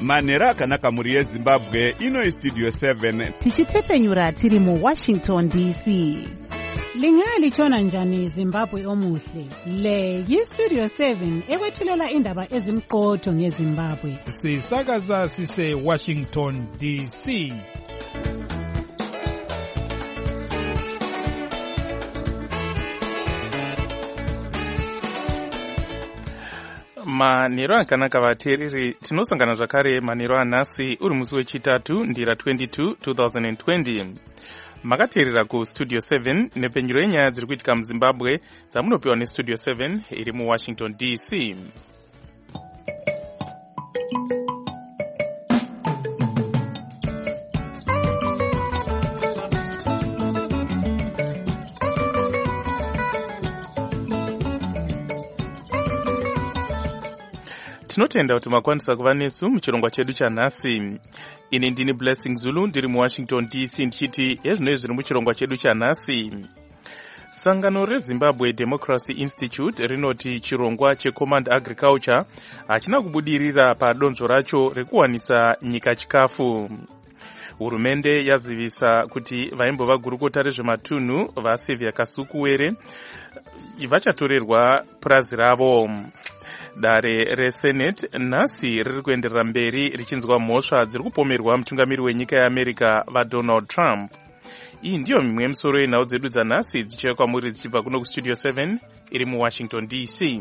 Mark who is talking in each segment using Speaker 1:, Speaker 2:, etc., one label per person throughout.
Speaker 1: manhero akanaka mhuri yezimbabwe. Ino istudio 7
Speaker 2: tichitepfenyura tiri muWashington DC.
Speaker 3: Lingalitshona njani Zimbabwe omuhle? Le yistudio 7 ekwethulela indaba ezimqotho ngeZimbabwe.
Speaker 4: Sisakaza sise Washington DC.
Speaker 5: Manhero akanaka vateereri, tinosangana zvakare manhero anhasi uri musi wechitatu ndira 22 2020. Makateerera kustudio 7 nepenyuro yenyaya dziri kuitika muZimbabwe dzamunopiwa nestudio 7 iri muWashington DC. Tinotenda kuti makwanisa kuva nesu muchirongwa chedu chanhasi. Ini ndini Blessing Zulu ndiri muWashington DC ndichiti hezvinoi zviri muchirongwa chedu chanhasi. Sangano reZimbabwe Democracy Institute rinoti chirongwa cheCommand Agriculture hachina kubudirira padonzvo racho rekuwanisa nyika chikafu. Hurumende yazivisa kuti vaimbova gurukota rezvematunhu vaSevia Kasukuwere vachatorerwa purazi ravo. Dare reSenate nhasi riri kuenderera mberi richinzwa mhosva dziri kupomerwa mutungamiri wenyika yeAmerica vaDonald Trump. Iyi ndiyo mimwe yemisoro yenhau dzedu dzanhasi dzichauya kwamuri dzichibva kuno kustudio 7 iri muWashington DC.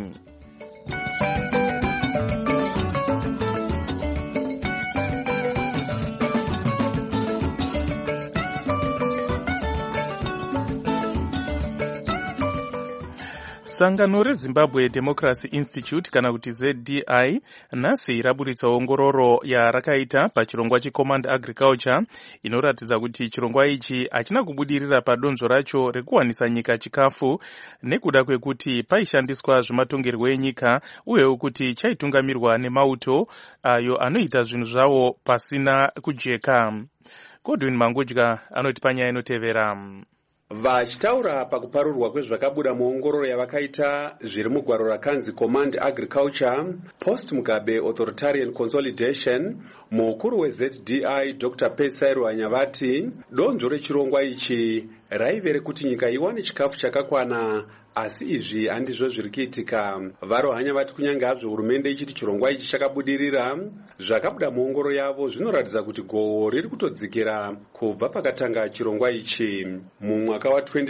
Speaker 5: Sangano reZimbabwe Democracy Institute kana kuti ZDI nhasi raburitsa ongororo yarakaita pachirongwa cheCommand Agriculture inoratidza kuti chirongwa ichi hachina kubudirira padonzvo racho rekuwanisa nyika chikafu nekuda kwekuti paishandiswa zvematongerwo enyika uyewo kuti chaitungamirwa nemauto ayo anoita zvinhu zvawo pasina kujeka. Godwin Mangudya anoti panyaya inotevera.
Speaker 6: Vachitaura pakuparurwa kwezvakabuda muongororo yavakaita zviri mugwaro rakanzi Command Agriculture Post Mugabe Authoritarian Consolidation, mukuru weZDI Dr. Pesairu Anyavati donzvo rechirongwa ichi raive rekuti nyika iwane chikafu chakakwana, asi izvi handizvo zviri kuitika. Varohanya vati kunyange hazvo hurumende ichiti chirongwa ichi chakabudirira, zvakabuda muongororo yavo zvinoratidza kuti gohwo riri kutodzikira kubva pakatanga chirongwa ichi. Mumwaka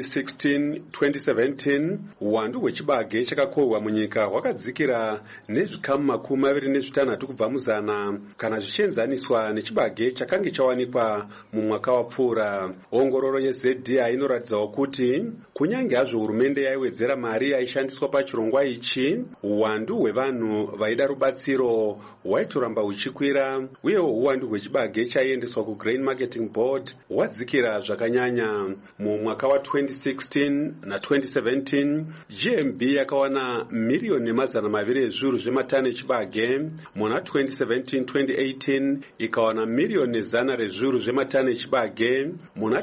Speaker 6: wa2016-2017 uwandu hwechibage chakakohwa munyika hwakadzikira nezvikamu 26 kubva muzana kana zvichienzaniswa nechibage chakange chawanikwa mumwaka wapfuura. Ongororo yeZDI inoratidzawo kuti kunyange hazvo hurumende yaiwedzera mari yaishandiswa pachirongwa ichi, uwandu hwevanhu vaida rubatsiro hwaitoramba huchikwira, uyewo uwandu hwechibage chaiendeswa kuGrain Marketing Board hwadzikira zvakanyanya. Mumwaka wa2016 na2017 GMB yakawana miriyoni nemazana maviri ezviuru zvematani echibage. Muna 2017-2018 ikawana miriyoni nezana rezviuru zvematani echibage. Muna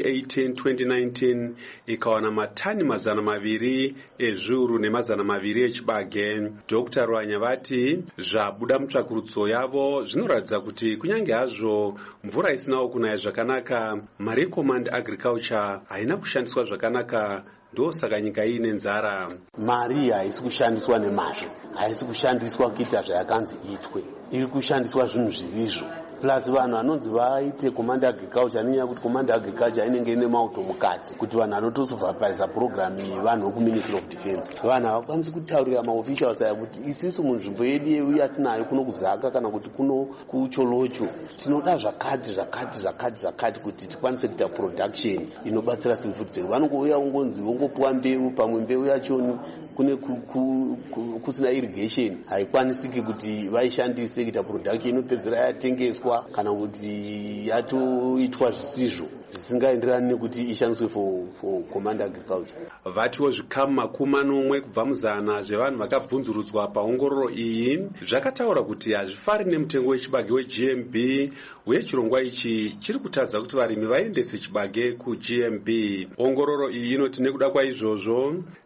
Speaker 6: 2018-2019 ikawana matani mazana maviri ezviuru nemazana maviri echibage. Dr. Rwanyavati zvabuda mutsvakurudzo yavo zvinoratidza kuti kunyange hazvo mvura isinawo kunaya zvakanaka, mari yeCommand Agriculture haina kushandiswa zvakanaka, ndosaka nyika ine nzara.
Speaker 7: Mari haisi kushandiswa nemazvo, haisi kushandiswa kuita zvayakanzi itwe, iri kushandiswa zvinhu zvirizvo. Plus vanhu vanonzi vaite Command Agriculture nenyaya kuti Command Agriculture inenge ine mauto mukati kuti vanhu vanotosuvhapaisa program iyi vanhu ku Ministry of Defense. Vanhu havakwanisi kutaurira maofficials aya kuti isisu munzvimbo yedu yedu yatinayo kuno kuzaka kana kuti kuno kucholocho tinoda zvakati kuti tikwanise kuita production inobatsira food sector. Vanongouya ungonzi vongopuwa mbeu, pamwe mbeu yachoni kune kusina irrigation haikwanisiki kuti vaishandise kuita production inopedzera yatengeswa kana kuti yatoitwa zvisizvo zvisingaenderani nekuti ishandiswe for Command Agriculture.
Speaker 6: Vatiwo zvikamu 40 kubva muzana zvevanhu vakabvunzurudzwa paongororo iyi zvakataura kuti hazvifari nemutengo wechibage weGMB, uye chirongwa ichi chiri kutadza kuti varimi vaendese chibage kuGMB. Ongororo iyi inoti nekuda kwaizvozvo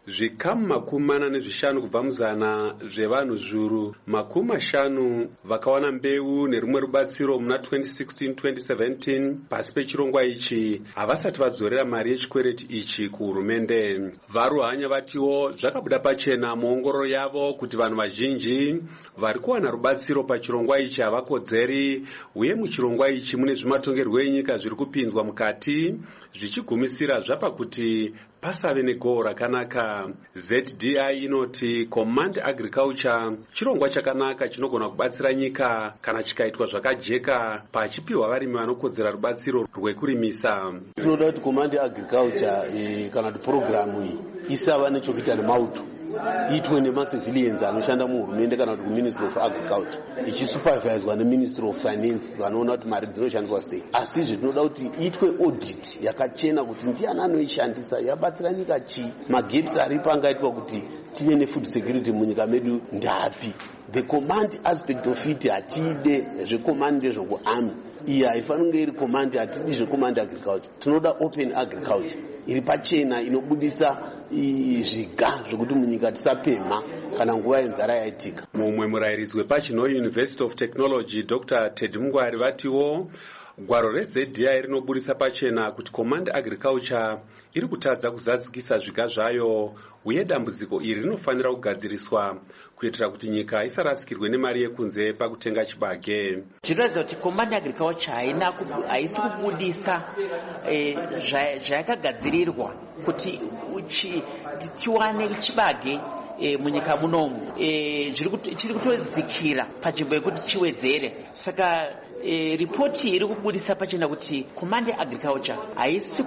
Speaker 6: zvikamu 45 kubva muzana zvevanhu zviuru 50 vakawana mbeu nerumwe rubatsiro muna 2016-2017 pasi pechirongwa ichi havasati vadzorera mari yechikwereti ichi kuhurumende. Varuhanya vatiwo zvakabuda pachena muongororo yavo kuti vanhu vazhinji vari kuwana rubatsiro pachirongwa ichi havakodzeri, uye muchirongwa ichi mune zvimatongerwo enyika zviri kupinzwa mukati zvichigumisira zvapa kuti pasave negohwo rakanaka. ZDI inoti Command Agriculture chirongwa chakanaka chinogona kubatsira nyika kana chikaitwa zvakajeka pachipiwa varimi vanokodzera rubatsiro rwekurimisa.
Speaker 7: Tinoda kuti Command Agriculture kana kuti programu iyi isava nechokuita nemauto, iitwe nemacivilians anoshanda muhurumende kana kuti kuMinistry of Agriculture ichisuperviswa neMinistry of Finance vanoona kuti mari dzinoshandiswa sei. Asi zvinoda kuti iitwe audit yakachena kuti ndiani anoishandisa, yabatsira nyika chii, magaps aripo angaitwa kuti tive nefood security munyika medu ndapi. The command aspect of it hatide zvecommand ndezvokuarmy, iyi haifaniri kunge iri command, hatidi zvecommand agriculture. Tinoda open agriculture iri pachena inobudisa zviga zvokuti munyika tisapemha kana nguva yenzara yaitika.
Speaker 6: Mumwe murairidzi wePachino University of Technology Dr. Ted Mungwari vatiwo gwaro reZDI rinobudisa pachena kuti Command Agriculture iri kutadza kuzadzikisa zviga zvayo, uye dambudziko iri rinofanira kugadziriswa kuitira kuti nyika isarasikirwe nemari yekunze pakutenga chibage.
Speaker 8: Zvinoratidza kuti Command Agriculture haisi kubudisa zvayakagadzirirwa kuti tiwane chibage munyika munomu. Chiri kutodzikira panzvimbo yekuti chiwedzere. Saka ripoti iri kubudisa pachena kuti Command Agriculture haisi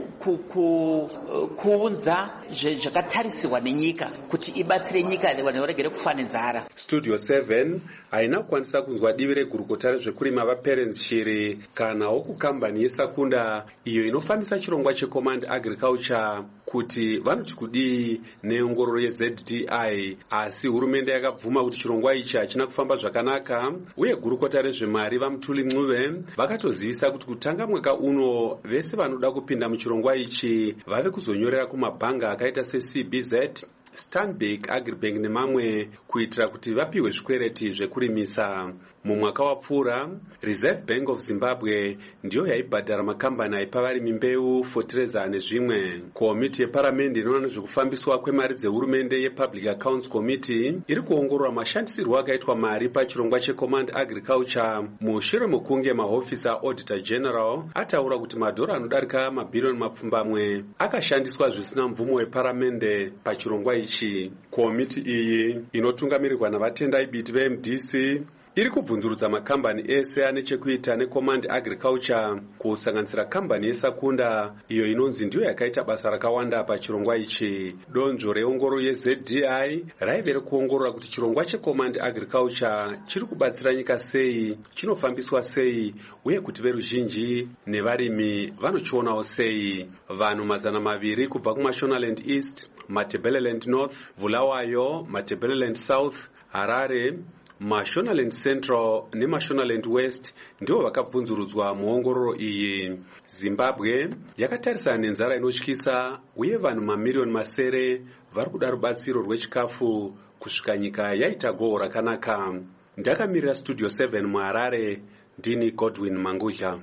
Speaker 8: kuunza zvakatarisirwa nenyika kuti ibatsire nyika vanhu varegere kufa nenzara.
Speaker 6: Studio 7 haina kukwanisa kunzwa divi regurukota rezvekurima vaPerens Shiri kanawo kukambani yeSakunda iyo inofambisa chirongwa cheCommand Agriculture kuti vanoti kudii neongororo yeZDI, asi hurumende yakabvuma kuti chirongwa ichi hachina kufamba zvakanaka, uye gurukota rezvemari vaMutuli Ncube vakatozivisa kuti kutanga mwaka uno vese vanoda kupinda muchirongwa ichi vave kuzonyorera kumabhanga akaita seCBZ, Stanbic, Agribank nemamwe kuitira kuti vapiwe zvikwereti zvekurimisa. Mumwaka wapfuura, Reserve Bank of Zimbabwe ndiyo yaibhadhara makambani aipa varimi mbeu, fertilizer nezvimwe. Komiti yeparamende inoona nezvekufambiswa kwemari dzehurumende yePublic Accounts Committee iri kuongorora mashandisirwo akaitwa mari pachirongwa cheCommand Agriculture mushure mekunge mahofisa Auditor General ataura kuti madhora anodarika mabhirioni mapfumbamwe akashandiswa zvisina mvumo weparamende pachirongwa ichi. Komiti iyi inotungamirirwa navatendai biti veMDC iri kubvunzurudza makambani ese ane chekuita neCommand Agriculture kusanganisira kambani yeSakunda iyo inonzi ndiyo yakaita basa rakawanda pachirongwa ichi. Donzvo reongororo yeZDI raive rekuongorora kuti chirongwa cheCommand Agriculture chiri kubatsira nyika sei, chinofambiswa sei, uye kuti veruzhinji nevarimi vanochionawo sei. Vanhu 200 kubva kuMashonaland East, Matabeleland North, Bulawayo, Matabeleland South, Harare, Mashonaland Central neMashonaland West ndivo vakabvunzurudzwa muongororo iyi. Zimbabwe yakatarisana nenzara inotyisa, uye vanhu mamiliyoni masere vari kuda rubatsiro rwechikafu kusvika nyika yaita gohwo rakanaka. Ndakamirira Studio 7 muHarare, ndini Godwin Mangudya.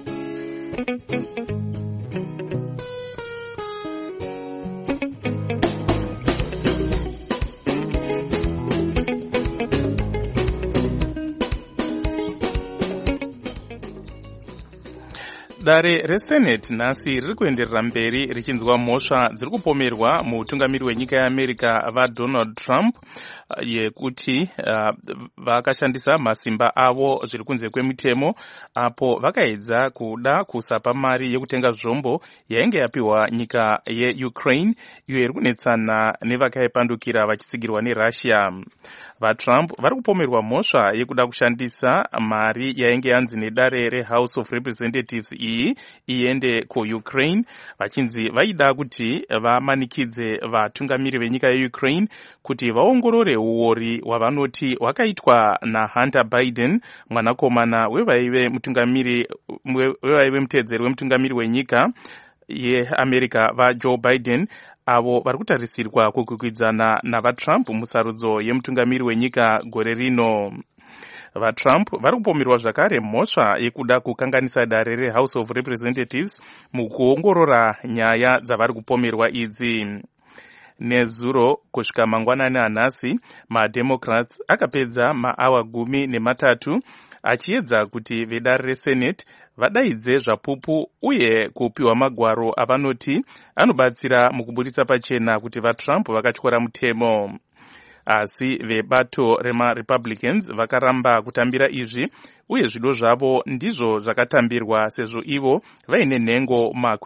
Speaker 5: Dare reSenate nhasi riri kuenderera mberi richinzwa mhosva dziri kupomerwa mutungamiri wenyika yeAmerica vaDonald Trump yekuti vakashandisa masimba avo zviri kunze kwemutemo apo vakaedza kuda kusapa mari yekutenga zvombo yainge yapiwa nyika yeUkraine iyo iri kunetsana nevakaipandukira vachitsigirwa neRussia. VaTrump vari kupomerwa mhosva yekuda kushandisa mari yainge yanzi nedare reHouse of Representatives iyi iende kuUkraine, vachinzi vaida kuti vamanikidze vatungamiri venyika yeUkraine kuti vaongorore uori hwavanoti hwakaitwa naHunter Biden, mwanakomana wevaive mutedzeri wemutungamiri wenyika yeAmerica vaJoe Biden avo vari kutarisirwa kukwikwidzana navaTrump musarudzo yemutungamiri wenyika gore rino. VaTrump vari kupomerwa zvakare mhosva yekuda kukanganisa dare reHouse of Representatives mukuongorora nyaya dzavari kupomerwa idzi. Nezuro kusvika mangwanani anhasi, maDemocrats akapedza maawa 13 achiedza kuti vedare reSenate vadaidze zvapupu uye kupiwa magwaro avanoti anobatsira mukuburitsa pachena kuti vaTrump vakatyora mutemo. Asi vebato remaRepublicans vakaramba kutambira izvi uye zvido zvavo ndizvo zvakatambirwa sezvo ivo vaine nhengo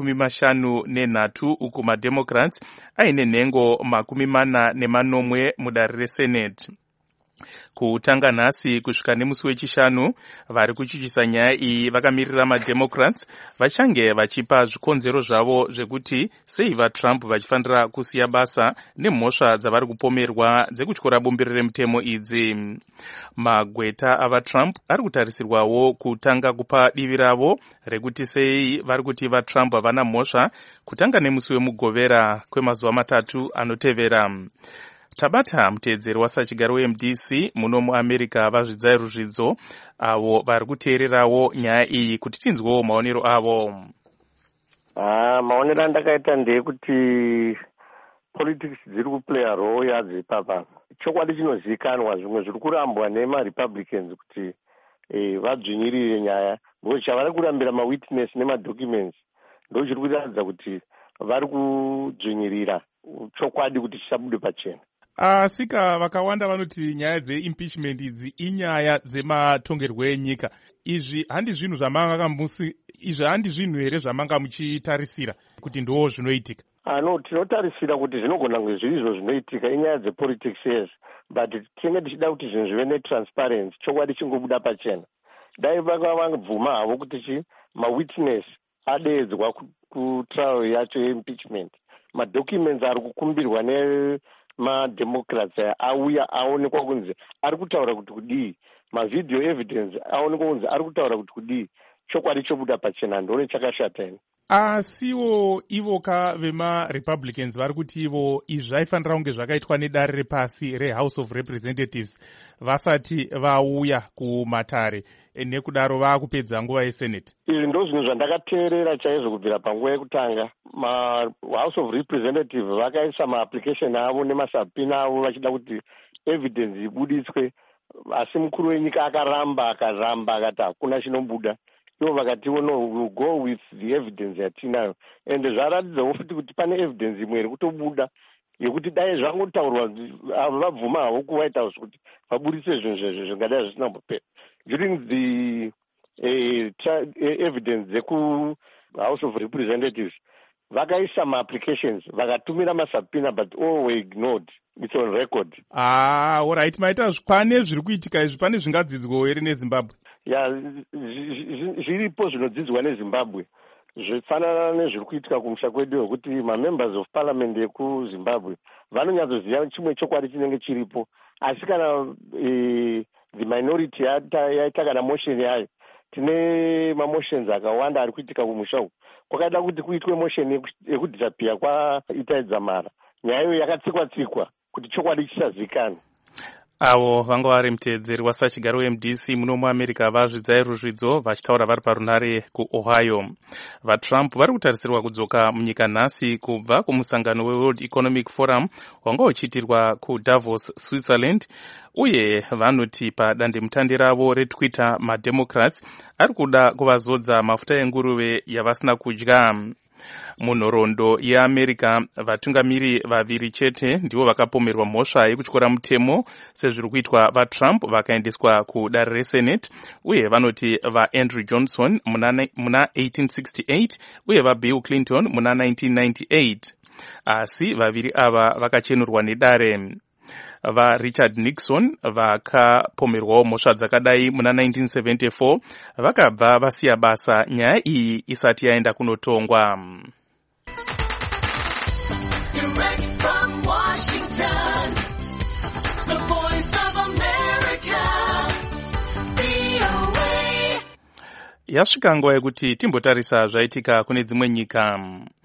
Speaker 5: 53 uku maDemocrats aine nhengo 40 mudare reSenate. Kutanga nhasi kusvika nemusi wechishanu, vari kuchuchisa nyaya iyi vakamirira maDemocrats vachange vachipa zvikonzero zvavo zvekuti sei vaTrump vachifanira kusiya basa nemhosva dzavari kupomerwa dzekutyora bumbiro remutemo idzi. Magweta avaTrump ari kutarisirwawo kutanga kupa divi ravo rekuti sei vari kuti vaTrump havana mhosva kutanga nemusi wemugovera kwemazuva 3 anotevera. Tabata muteedzeri wasachigaro weMDC muno muAmerica vazvidzai ruzvidzo avo vari kuteererawo nyaya iyi kuti tinzwewo maonero avo.
Speaker 9: Maonero andakaita ndeyekuti politics dziri kuplaya role yadzo ipapa. Chokwadi chinozivikanwa zvimwe zviri kurambwa nemaRepublicans kuti vadzvinyirire nyaya, because chavari kurambira mawitness nemadocuments ndo chiri kuratidza kuti vari kudzvinyirira chokwadi kuti chisabude pachena.
Speaker 4: Asika vakawanda vanoti nyaya dzeimpeachment idzi inyaya dzematongerwo enyika. Izvi handi zvinhu here zvamanga muchitarisira kuti ndo zvinoitika?
Speaker 9: No, tinotarisira kuti zvinogona kunge zvirizvo zvinoitika, inyaya dzepolitics yes, but tinenge tichida kuti zvinhu zvive netransparency, chokwadi chingobuda pachena. Dai vakabvuma havo kuti mawitness adeedzwa kutrial yacho yeimpeachment, madocuments ari kukumbirwa maDemocrats auya aonekwa kunzi ari kutaura kuti kudii, mavideo evidence aonekwa kunzi ari kutaura kuti kudii, chokwadi chobuda pachena, ndone chakashata ine.
Speaker 4: Asiwo ivoka vemaRepublicans vari kuti ivo izvi zvaifanira kunge zvakaitwa nedare repasi reHouse of Representatives vasati vauya kumatare, nekudaro vaakupedza nguva yeSenate.
Speaker 9: Izvi ndo zvinhu zvandakateerera chaizvo kubvira panguva yekutanga. MaHouse of Representatives vakaisa maapplication avo nemasubpoena avo vachida kuti evidence ibuditswe, asi mukuru wenyika akaramba akati hakuna chinobuda. Ivo vakati no, we'll go with the evidence yatinayo, ende zvaratidzawo futi kuti pane evidence imwe iri kutobuda yekuti dai zvangotaurwa vabvuma havo kuWhite House kuti vabudise zvinhu zvezvo zvingadai zvisina kupera. During the evidence dzeku-House of Representatives vakaisa ma-applications vakatumira masubpoena but all were ignored. It's on record.
Speaker 4: Alright, maita pane zviri kuitika izvi, pane zvingadzidzwawo here neZimbabwe?
Speaker 9: Zviripo zvinodzidzwa neZimbabwe zvifanana nezviri kuitika kumusha kwedu wekuti ma-members of parliament ekuZimbabwe vanonyatsoziva chimwe chokwadi chinenge chiripo, asi kana the minority yaita kana motion yayo, tine mamotions akawanda ari kuitika kumusha uku, kwakaita kuti kuitwe motion yekudhisappear kwaItai Dzamara, nyaya iyo yakatsikwa-tsikwa kuti chokwadi chisazivikanwa.
Speaker 5: Avo vanga vari muteedzeri wasachigaro weMDC muno muAmerica vazvidzai ruzvidzo vachitaura vari parunare kuOhio. VaTrump vari kutarisirwa kudzoka munyika nhasi kubva kumusangano weWorld Economic Forum wanga uchiitirwa kuDavos, Switzerland, uye vanoti padandemutande ravo reTwitter maDemocrats ari kuda kuvazodza mafuta enguruve yavasina kudya. Munhoroondo yeAmerica vatungamiri vaviri chete ndivo vakapomerwa mhosva yekutyora mutemo sezviri kuitwa vaTrump vakaendeswa kudare reSenate, uye vanoti vaAndrew Johnson muna 1868 uye vaBill Clinton muna 1998. Asi vaviri ava vakachenurwa nedare. VaRichard Nixon vakapomerwawo mhosva dzakadai muna 1974 vakabva vasiya basa nyaya iyi isati yaenda kunotongwa. yasvika nguva yekuti timbotarisa zvaitika kune dzimwe nyika.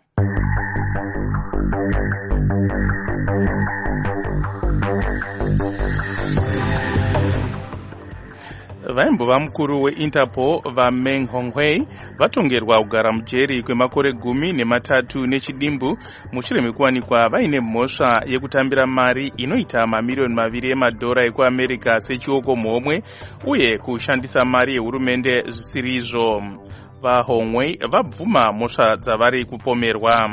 Speaker 5: Vaimbova mukuru weInterpol vaMeng Hongwei vatongerwa kugara mujeri kwemakore 13 nechidimbu mushure mekuwanikwa vaine mhosva yekutambira mari inoita mamiliyoni 2 emadhora ekuAmerica sechioko mhomwe uye kushandisa mari yehurumende zvisiri izvo. VaHongwei vabvuma mhosva dzavari kupomerwa.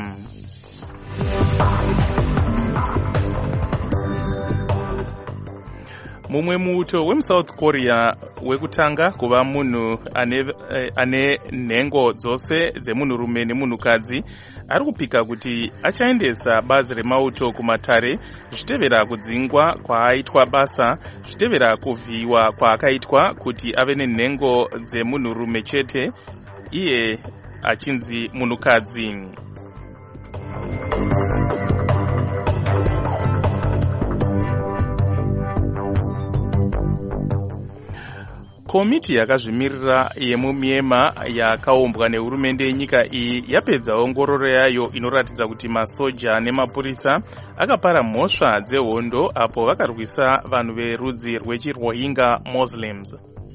Speaker 5: Mumwe muto wemuSouth Korea wekutanga kuva munhu ane nhengo dzose dzemunhurume nemunhukadzi ari kupika kuti achaendesa bazi remauto kumatare zvichitevera kudzingwa kwaaitwa basa, zvichitevera kuvhiyiwa kwaakaitwa kuti ave nenhengo dzemunhurume chete iye achinzi munhukadzi. Komiti yakazvimirira yemuMyanmar yakaumbwa nehurumende yenyika iyi yapedza ongororo yayo inoratidza kuti masoja nemapurisa akapara mhosva dzehondo apo vakarwisa vanhu verudzi rwechiRohingya Muslims.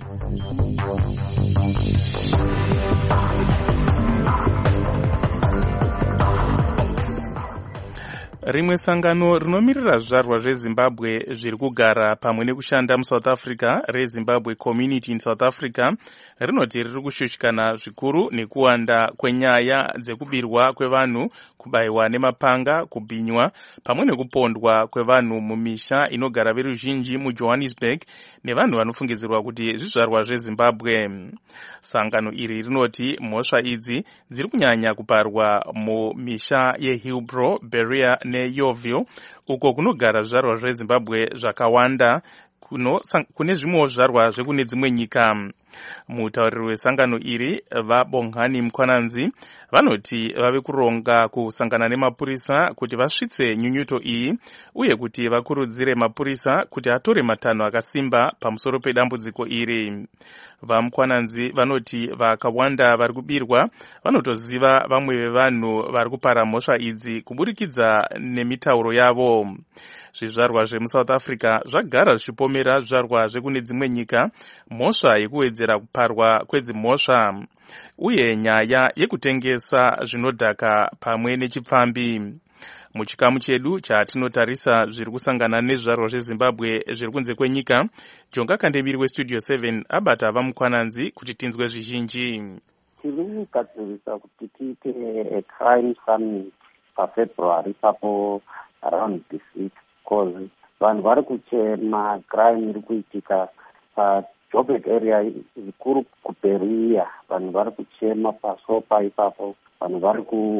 Speaker 5: Rimwe sangano rinomirira zvizvarwa zveZimbabwe zviri kugara pamwe nekushanda muSouth Africa reZimbabwe Community in South Africa rinoti riri kushushikana zvikuru nekuwanda kwenyaya dzekubirwa kwevanhu, kubayiwa nemapanga, kubhinywa pamwe nekupondwa kwevanhu mumisha inogara veruzhinji muJohannesburg nevanhu vanofungidzirwa kuti zvizvarwa zveZimbabwe. Sangano iri rinoti mhosva idzi dziri kunyanya kuparwa mumisha yeHillbrow, Berea neYoville uko kunogara zvizvarwa zveZimbabwe zvakawanda kune zvimwewo zvizvarwa zvekune dzimwe nyika. Mutauriri wesangano iri vaBongani Mkwananzi vanoti vave kuronga kusangana nemapurisa kuti vasvitse nyunyuto iyi uye kuti vakurudzire mapurisa kuti atore matanho akasimba pamusoro pedambudziko iri. VaMkwananzi vanoti vakawanda vari kubirwa vanotoziva vamwe vevanhu vari kupara mhosva idzi kuburikidza nemitauro yavo. Zvizvarwa zvemuSouth Africa zvagara zvichipomera zvizvarwa zvekune dzimwe nyika mhosva yekuwedzera kuparwa kwedzimhosva uye nyaya yekutengesa zvinodhaka pamwe nechipfambi. Muchikamu chedu chatinotarisa zviri kusangana nezvizvarwa zveZimbabwe zviri kunze kwenyika, Jonga Kandemiri weStudio 7 abata vaMukwananzi kuti tinzwe zvizhinji.
Speaker 10: Tiri kugadzirisa kuti tiite crime summit paFebruary ipapo around this week because vanhu vari kuchema crime iri kuitika paJoburg area zvikuru kuBerea. Vanhu vari kuchema paSopa ipapo, vanhu vari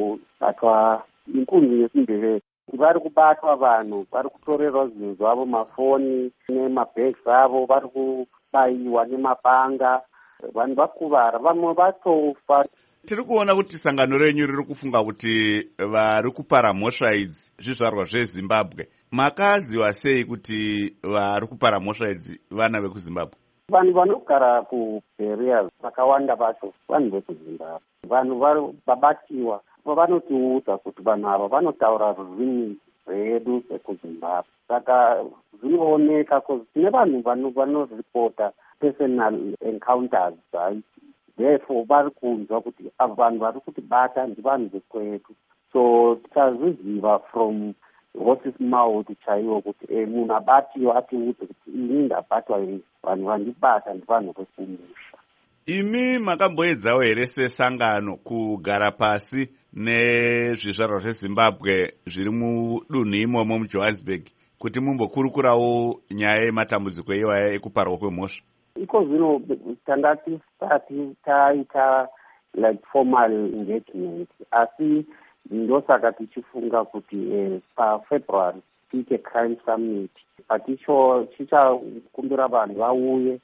Speaker 10: kubatwa inkunzi yesindevere, vari kubatwa vanhu, vari kutorerwa zvinhu zvavo, mafoni nemabhegi avo, vari kubayiwa nemapanga, vanhu vakuvara, vamwe vatofa.
Speaker 1: Tiri kuona kuti sangano renyu riri kufunga kuti vari kupara mhosva idzi zvizvarwa zveZimbabwe. Makaziva sei kuti vari kupara mhosva idzi vana vekuZimbabwe?
Speaker 10: Vanhu vanogara kuBerea vakawanda vacho vanhu vekuZimbabwe. Vanhu vari babatiwa vanotiudza kuti vanhu ava vanotaura rurimi rwedu rwekuZimbabwe. Saka zvinooneka kuti tine vanhu vanoripota personal encounters therefore vari kunzwa kuti ava vanhu vari kutibata ndivanhu vekwedu. So tichazviziva from horse's mouth chaiwo kuti munhu abatiwa atiudze kuti ini ndabatwa vanhu vandibata ndivanhu vekumusha.
Speaker 1: Imi makamboedzawo here sesangano kugara pasi nezvizvarwa zveZimbabwe zviri mudunhu imomo muJohannesburg kuti mumbokurukurawo nyaya yematambudziko iwaya ekuparwa kwemhosva? Iko
Speaker 10: zvino tanga tisati taita like formal engagement, asi ndosaka tichifunga kuti paFebruary tiite crime summit paticho chichakumbira vanhu vauye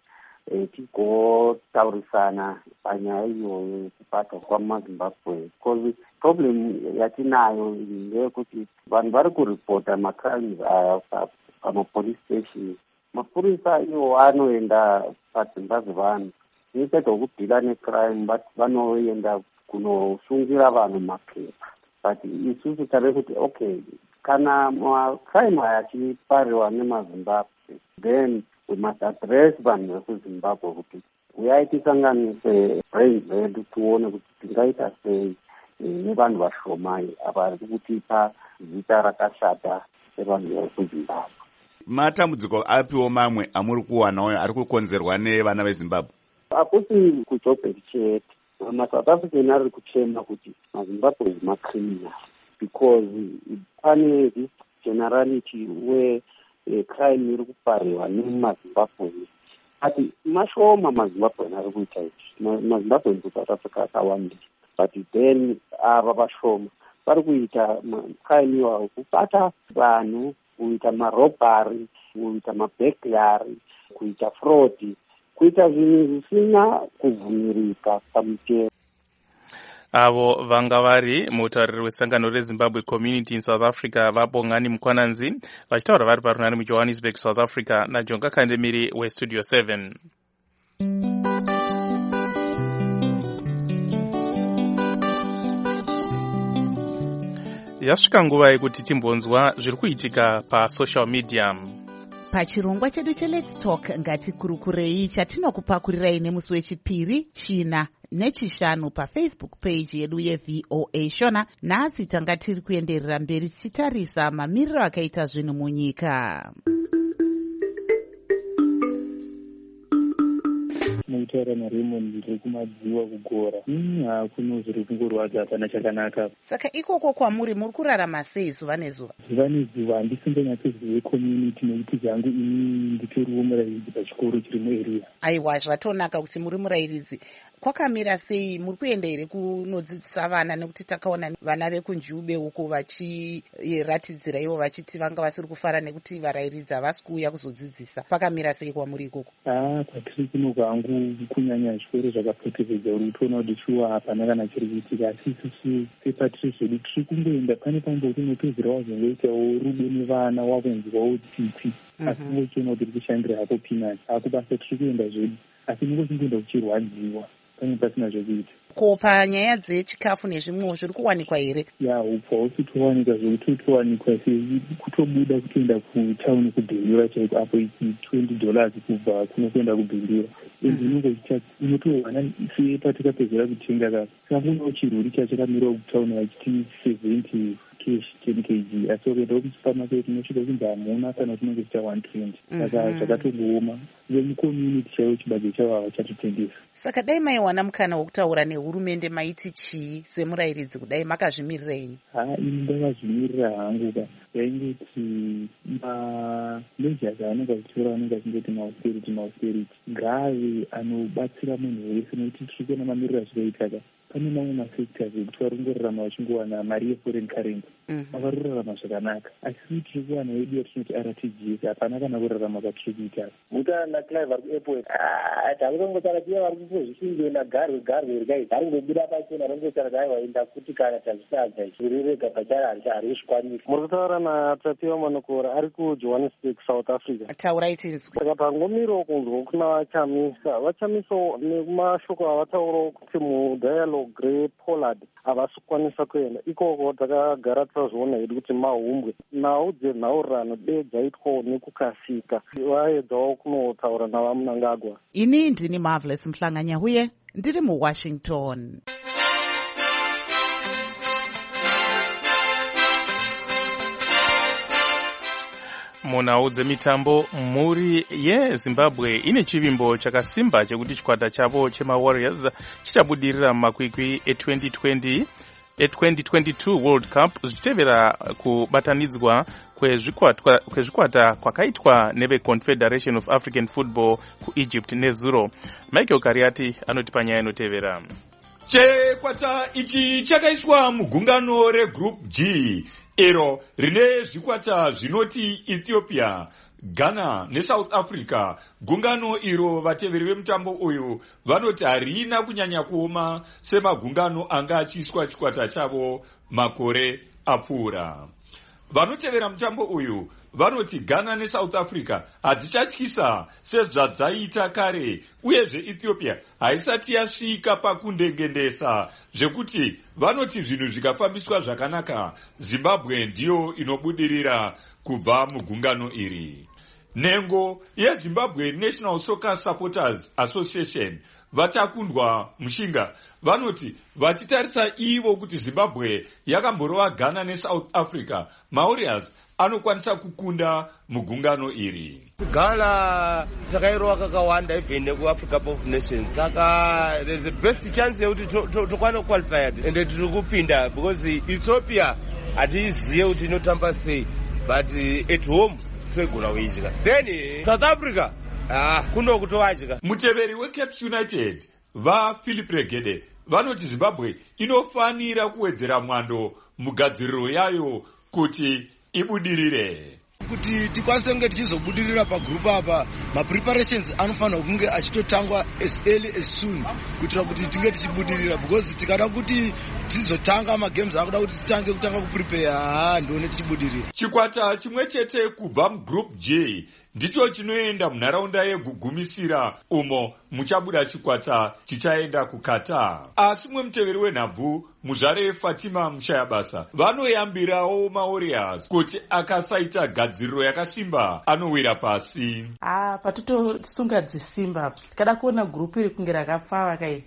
Speaker 10: tigotaurisana panyaya iyoyo yekubatwa kwamaZimbabwe. Because problem yatinayo ndeyekuti vanhu vari kuripota macrimes aya pamapolice station. Mapurisa iwo anoenda padzimba dzevanhu instead okudhila necrime vanoenda kunosungira vanhu mapepa. But isusu tave kuti okay, kana macrime aya achipariwa nemazimbabwe, then we must address vanhu vekuzimbabwe kuti uyai tisanganise brain zedu tione kuti tingaita sei nevanhu vashomai ava vari kutipa zita rakashata sevanhu vekuzimbabwe.
Speaker 1: Matambudziko apiwo mamwe amuri kuwanawo ari kukonzerwa nevana vezimbabwe?
Speaker 10: Hakusi kuJoburg chete, maSouth African ari kuchema kuti maZimbabwe is macriminal because pane this generality where crime iri kupariwa nemaZimbabwe. Ati mashoma maZimbabwe ari kuita izvi, maZimbabwe kuSouth Africa akawanda, but then ava vashoma vari kuita crime iwayo, kubata vanhu, kuita marobhari, kuita maburglary, kuita fraud, kuita zvinhu zvisina kubvumirika pamutemo.
Speaker 5: Avo vanga vari mutauriri wesangano reZimbabwe Community in South Africa Vabongani Mukwananzi vachitaura vari parunhare muJohannesburg, South Africa naJonga Kandemiri weStudio 7. Yasvika nguva yekuti timbonzwa zviri kuitika pasocial media.
Speaker 2: Pachirongwa chedu cheLet's Talk ngatikurukurei chatinokupakurirai nemusi wechipiri, china nechishanu paFacebook page yedu yeVOA Shona. Nhasi tanga tiri kuenderera mberi tichitarisa mamiriro akaita zvinhu munyika.
Speaker 11: Mutaura naRaymond ndiri kumadziwa kugora. Hakuno zviri kungorwadza hapana chakanaka.
Speaker 2: Saka ikoko kwamuri muri kurarama sei zuva nezuva?
Speaker 11: Zuva nezuva handisinganyatsozive community nekuti zvangu ini nditoriwo murairidzi pachikoro chiri muarea.
Speaker 2: Aiwa, zvatonaka kuti muri murairidzi. Kwakamira sei? Muri kuenda here kunodzidzisa vana? Nekuti takaona vana vekunjube uko vachiratidzira ivo vachiti vanga vasiri kufara nekuti varairidzi havasi kuuya kuzodzidzisa. Kwakamira sei kwamuri ikoko?
Speaker 11: Kwatiri kuno kwangu kunyanya zvikoro zvakapoteredza uri kutoona kuti shuwa hapana kana chiri kuitika, asi isusu sepatiri zvedu tiri kungoenda pane pamboti unopedzera wazongoitawo rudo nevana wakunzwawo tsitsi, asi vochiona kuti uri kushandira hako pinani ako basa tiri kuenda zvedu, asi ningochingoenda kuchirwadziwa pane pasina zvekuita.
Speaker 2: Ko panyaya dzechikafu nezvimwewo zviri kuwanikwa here?
Speaker 11: Ya, upfa usitowanikwa zvekuti utowanikwa kutobuda kutoenda kutauni kubhindura chaiko, apo $20 kubva kuno kuenda kubhindura. Ezvinongo unotowana sepatikapedzera kutenga kaka kakunawo chirwuri chachakamirawo kutauni vachiti 70 cash 10 kg, asi ukaendawo kusupermarket unosvika kunzi hamuna kana kunenge kuita 120. Saka zvakatongooma vemucommunity chaivo chibage chavo havachatotengesa.
Speaker 2: Saka dai maiwana mukana wokutaura nehurumende maiti chii semurairidzi kudai makazvimirira ini?
Speaker 11: Ini ndakazvimirira hangu ka yaingoti mameasures anenge achitora anenge achingoti mausterity ngaave anobatsira munhu wese, nekuti tiri kuona mamiriro achikaita ka pane mamwe mafactors ekuti vari kungorarama vachingowana mari yeforeign currency, vari kurarama zvakanaka, asi tiri kuwana yedu yatinoti RTGS hapana kana kurarama kwatiri kuita.
Speaker 9: Mutana naClive vari kuairport takutongotara tiya vari kuzvichingoenda garwe regai vari kungobuda pachena rongotara dai waenda kuti kana tazvisadza zvirirega pachari harizvikwanisi. Muri kutaura naTatiwa Manokora ari kuJohannesburg, South Africa.
Speaker 2: Taurai tinzwi.
Speaker 9: Saka pangomiro kunzwa kuna vachamisa nemashoko avataurawo kuti mudialogue rePollard havasi kukwanisa kuenda ikoko. Takagara tazviona hedu kuti mahumbwe nhau dzenhaurirano dei dzaitwawo nekukasika, vaedzawo kunotaura navamunangagwa.
Speaker 2: Ini ndini Marvelous Mhlanganyahuye ndiri muWashington.
Speaker 5: Munhau dzemitambo, mhuri yeZimbabwe ine chivimbo chakasimba chekuti chikwata chavo chemaWarriors chichabudirira mumakwikwi e2022 World Cup zvichitevera kubatanidzwa kwezvikwata kwakaitwa neveConfederation of African Football kuEgypt nezuro. Michael Kariati anoti panyaya inotevera.
Speaker 12: Chikwata ichi chakaiswa mugungano reGroup G iro rine zvikwata zvinoti Ethiopia, Ghana neSouth Africa. Gungano iro vateveri vemutambo uyu vanoti harina kunyanya kuoma semagungano anga achiiswa chikwata chavo makore apfuura. Vanotevera mutambo uyu vanoti Ghana neSouth Africa hadzichatyisa sezvadzaita kare, uyezve Ethiopia haisati yasvika pakundengendesa zvekuti vanoti zvinhu zvikafambiswa zvakanaka, Zimbabwe ndiyo inobudirira kubva mugungano iri. Nhengo yeZimbabwe National Soccer Supporters Association vatakundwa mushinga vanoti vachitarisa ivo kuti Zimbabwe yakamborova Ghana neSouth Africa, Mauritius anokwanisa kukunda mugungano iri.
Speaker 13: Ghana takairova kakawanda even kuAfrica Cup of Nations, saka there's the best chance yekuti tokwana qualified ende tiri kupinda because Ethiopia hatiziye kuti inotamba sei, but at home twegona kuityika. Then South Africa kuno kutovatyika.
Speaker 12: Muteveri weCaps United vaPhilip Regede vanoti Zimbabwe inofanira kuwedzera mwando mugadziriro yayo kuti ibudirire.
Speaker 14: Kuti tikwanise kunge tichizobudirira pagroup apa, mapreparations anofanira kunge achitotangwa as early as soon kuitira kuti tinge tichibudirira, because tikada kuti tizotanga magames akuda kuti titange kutanga kuprepare ndione tichibudirira.
Speaker 12: Chikwata chimwe chete kubva mugroup J ndicho chinoenda munharaunda yegugumisira umo muchabuda chikwata chichaenda kukata. Asi mumwe muteveri wenhabvu muzvare Fatima Mushayabasa vanoyambirawo Mauritius kuti akasaita gadziriro yakasimba anowira pasi.
Speaker 15: Patotosunga dzisimba tikada kuona gurupu iri kunge rakapfava kai,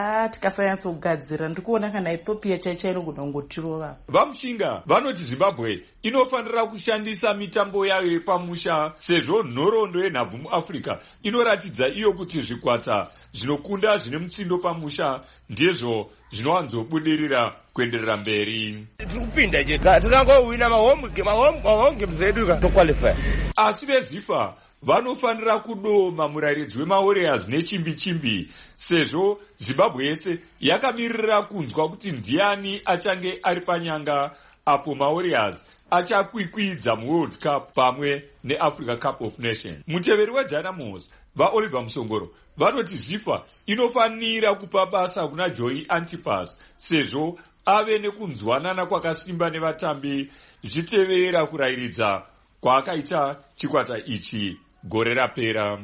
Speaker 15: tikasanyatsogadzira ndikuona kana Ethiopia chaicha inogona kungotirova.
Speaker 12: Vamushinga vanoti Zimbabwe inofanira kushandisa mitambo yayo yepamusha, sezvo nhoroondo yenhabvu muAfrica inoratidza iyo kuti zvikwata zvinokunda zvine mutsindo pamusha ndizvo zvinowanzobudirira kuenderera mberi.
Speaker 13: Tiri kupinda tikangowina mahome games edu toqualify.
Speaker 12: Asi veZIFA vanofanira kudoma murairidzi weMauritius nechimbi-chimbi, sezvo Zimbabwe yese yakamirira kunzwa kuti ndiani achange ari panyanga apo Mauritius achakwikwidza muWorld Cup pamwe neAfrica Cup of Nations. Muteveri weDynamos vaOliver Musongoro vanoti ZIFA inofanira kupa basa kuna Joey Antipas sezvo ave nekunzwanana kwakasimba nevatambi zvichitevera kurairidza kwaakaita chikwata ichi gore rapera.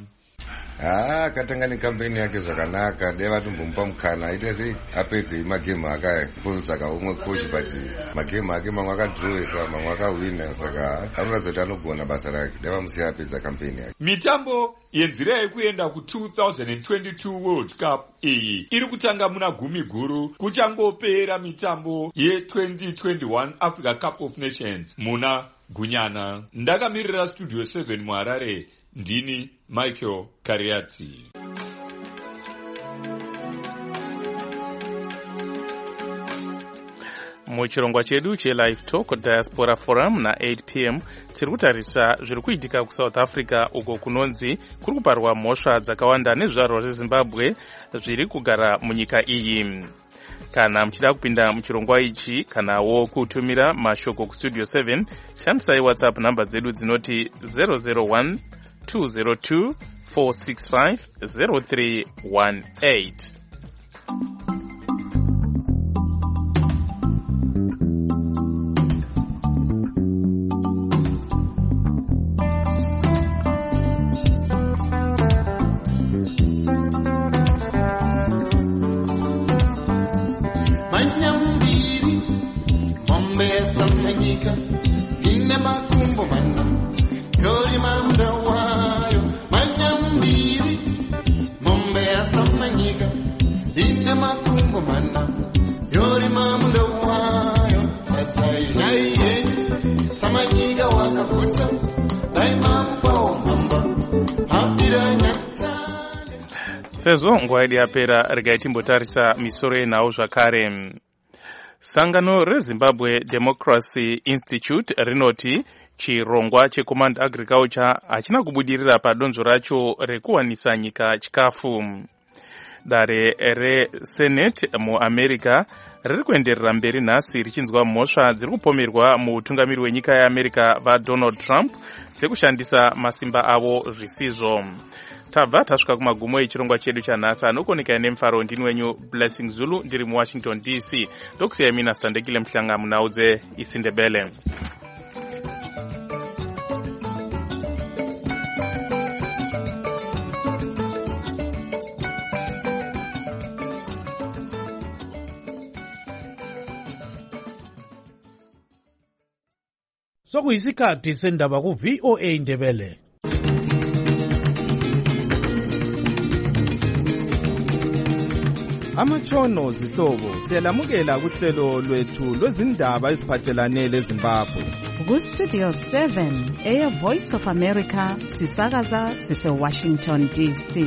Speaker 16: Akatanga nekampeni yake zvakanaka, deva tombomupa mukana aite sei apedze magemu akapotsvaka umwe coach, but magemu ake mamwe akadrowesa mamwe akawina, saka anoratidza kuti anogona basa rake, deva musiya apedza kampeni yake.
Speaker 12: Mitambo yenzira yekuenda ku2022 World Cup iyi iri kutanga muna gumi guru, kuchangopera mitambo ye2021 Africa Cup of Nations muna Gunyana. Ndakamirira Studio 7 muHarare, ndini Michael Kariati.
Speaker 5: Muchirongwa chedu cheLive Talk Diaspora Forum na 8 p.m. tiri kutarisa zviri kuitika kuSouth Africa uko kunonzi kuri kuparwa mhosva dzakawanda nezvizvarwa zveZimbabwe zviri kugara munyika iyi. Kana muchida kupinda muchirongwa ichi kanawo kutumira mashoko kuStudio 7, shandisai WhatsApp namba dzedu dzinoti 001 202 465 0318. Sezvo nguva yedu yapera, regai timbotarisa misoro yenhau zvakare. Sangano reZimbabwe Democracy Institute rinoti chirongwa cheCommand Agriculture hachina kubudirira padonzvo racho rekuwanisa nyika chikafu. Dare reSenate muAmerica riri kuenderera mberi nhasi richinzwa mhosva dziri kupomerwa muutungamiri wenyika yeAmerica vaDonald Trump dzekushandisa masimba avo zvisizvo. Tabva tasvika kumagumo echirongwa chedu chanhasi. Anokoneka nemfaro ndini wenyu Blessing Zulu, ndiri muWashington DC. Ndokusiyai mina Standekile Mhlanga munhau dzeIsindebele.
Speaker 17: sokuyisikhathi sendaba ku-VOA Indebele.
Speaker 18: Amatshono zihlobo siyalamukela kuhlelo lwethu lwezindaba eziphathelane leZimbabwe.
Speaker 19: Ku-Studio 7 Air Voice of America sisakaza sise-Washington DC.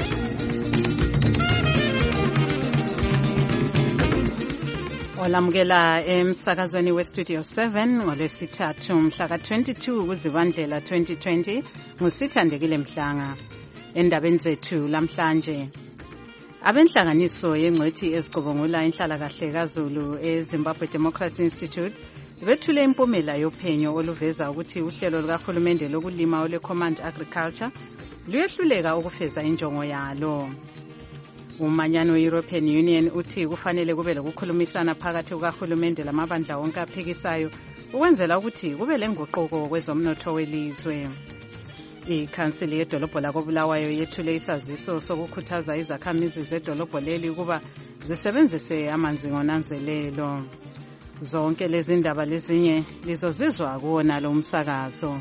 Speaker 19: Olamukela emsakazweni we-Studio 7 ngolwesithathu mhla ka-22 kuZibandlela 2020 ngusithandekile Mhlanga. Endabeni zethu lamhlanje, abenhlanganiso yengcwethi ezicubungula inhlalakahle kaZulu eZimbabwe Democracy Institute bethule impumela yophenyo oluveza ukuthi uhlelo lukahulumende lokulima olwe-Command Agriculture luyehluleka ukufeza injongo yalo. Umanyano we-European Union uthi kufanele kube lokukhulumisana phakathi kukahulumende lamabandla wonke aphikisayo ukwenzela ukuthi kube lenguquko kwezomnotho welizwe. Ikhansili yedolobho lakoBulawayo yethule isaziso sokukhuthaza izakhamizi zedolobho leli ukuba zisebenzise amanzi ngonanzelelo. Zonke lezi ndaba lezinye lizozizwa kuwona lo msakazo.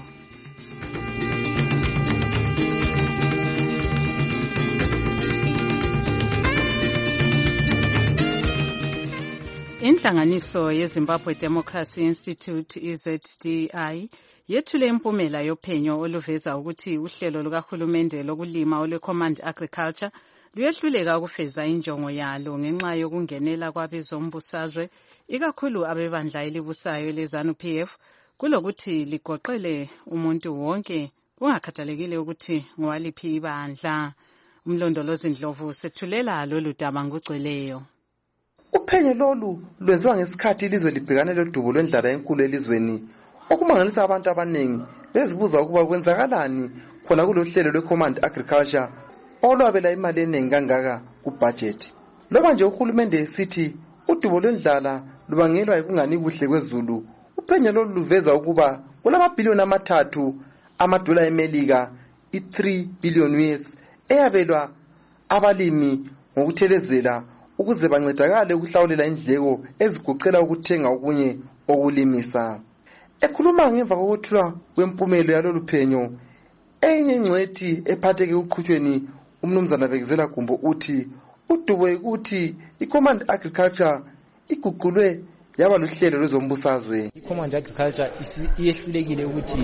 Speaker 19: Inhlanganiso yeZimbabwe Democracy Institute EZDI yethule impumela yophenyo oluveza ukuthi uhlelo lukahulumende lokulima olwe-Command Agriculture luyehluleka ukufeza injongo yalo ngenxa yokungenela kwabezombusazwe ikakhulu abebandla elibusayo leZANU-PF kulokuthi ligoqele umuntu wonke kungakhathalekile ukuthi ngowaliphi ibandla. Umlondolozi Ndlovu sethulela lolu daba ngugcweleyo.
Speaker 20: Uphenyo lolu lwenziwa ngesikhathi ilizwe libhekane lodubo lwendlala enkulu elizweni, okumangalisa abantu abaningi bezibuza ukuba kwenzakalani khona kulohlelo lwe-Command Agriculture olwabela imali eningi kangaka kubudget. Loba nje uhulumende esithi udubo lwendlala lubangelwa yikungani kuhle kwezulu, uphenyo lolu luveza ukuba kulamabhiliyoni $3 amadola eMelika, i-3 billion US eyabelwa abalimi ngokuthelezela ukuze bancedakale ukuhlawulela indleko eziguqela ukuthenga okunye okulimisa. Ekhuluma ngemva kokuthula kwempumelo yalolu phenyo, enye ingcwethi ephatheke uqhutshweni umnumzana Bekezela Gumbo uthi udubo ukuthi i-Command Agriculture iguqulwe yaba luhlelo lwezombusazwe.
Speaker 21: I-Command Agriculture iyehlulekile ukuthi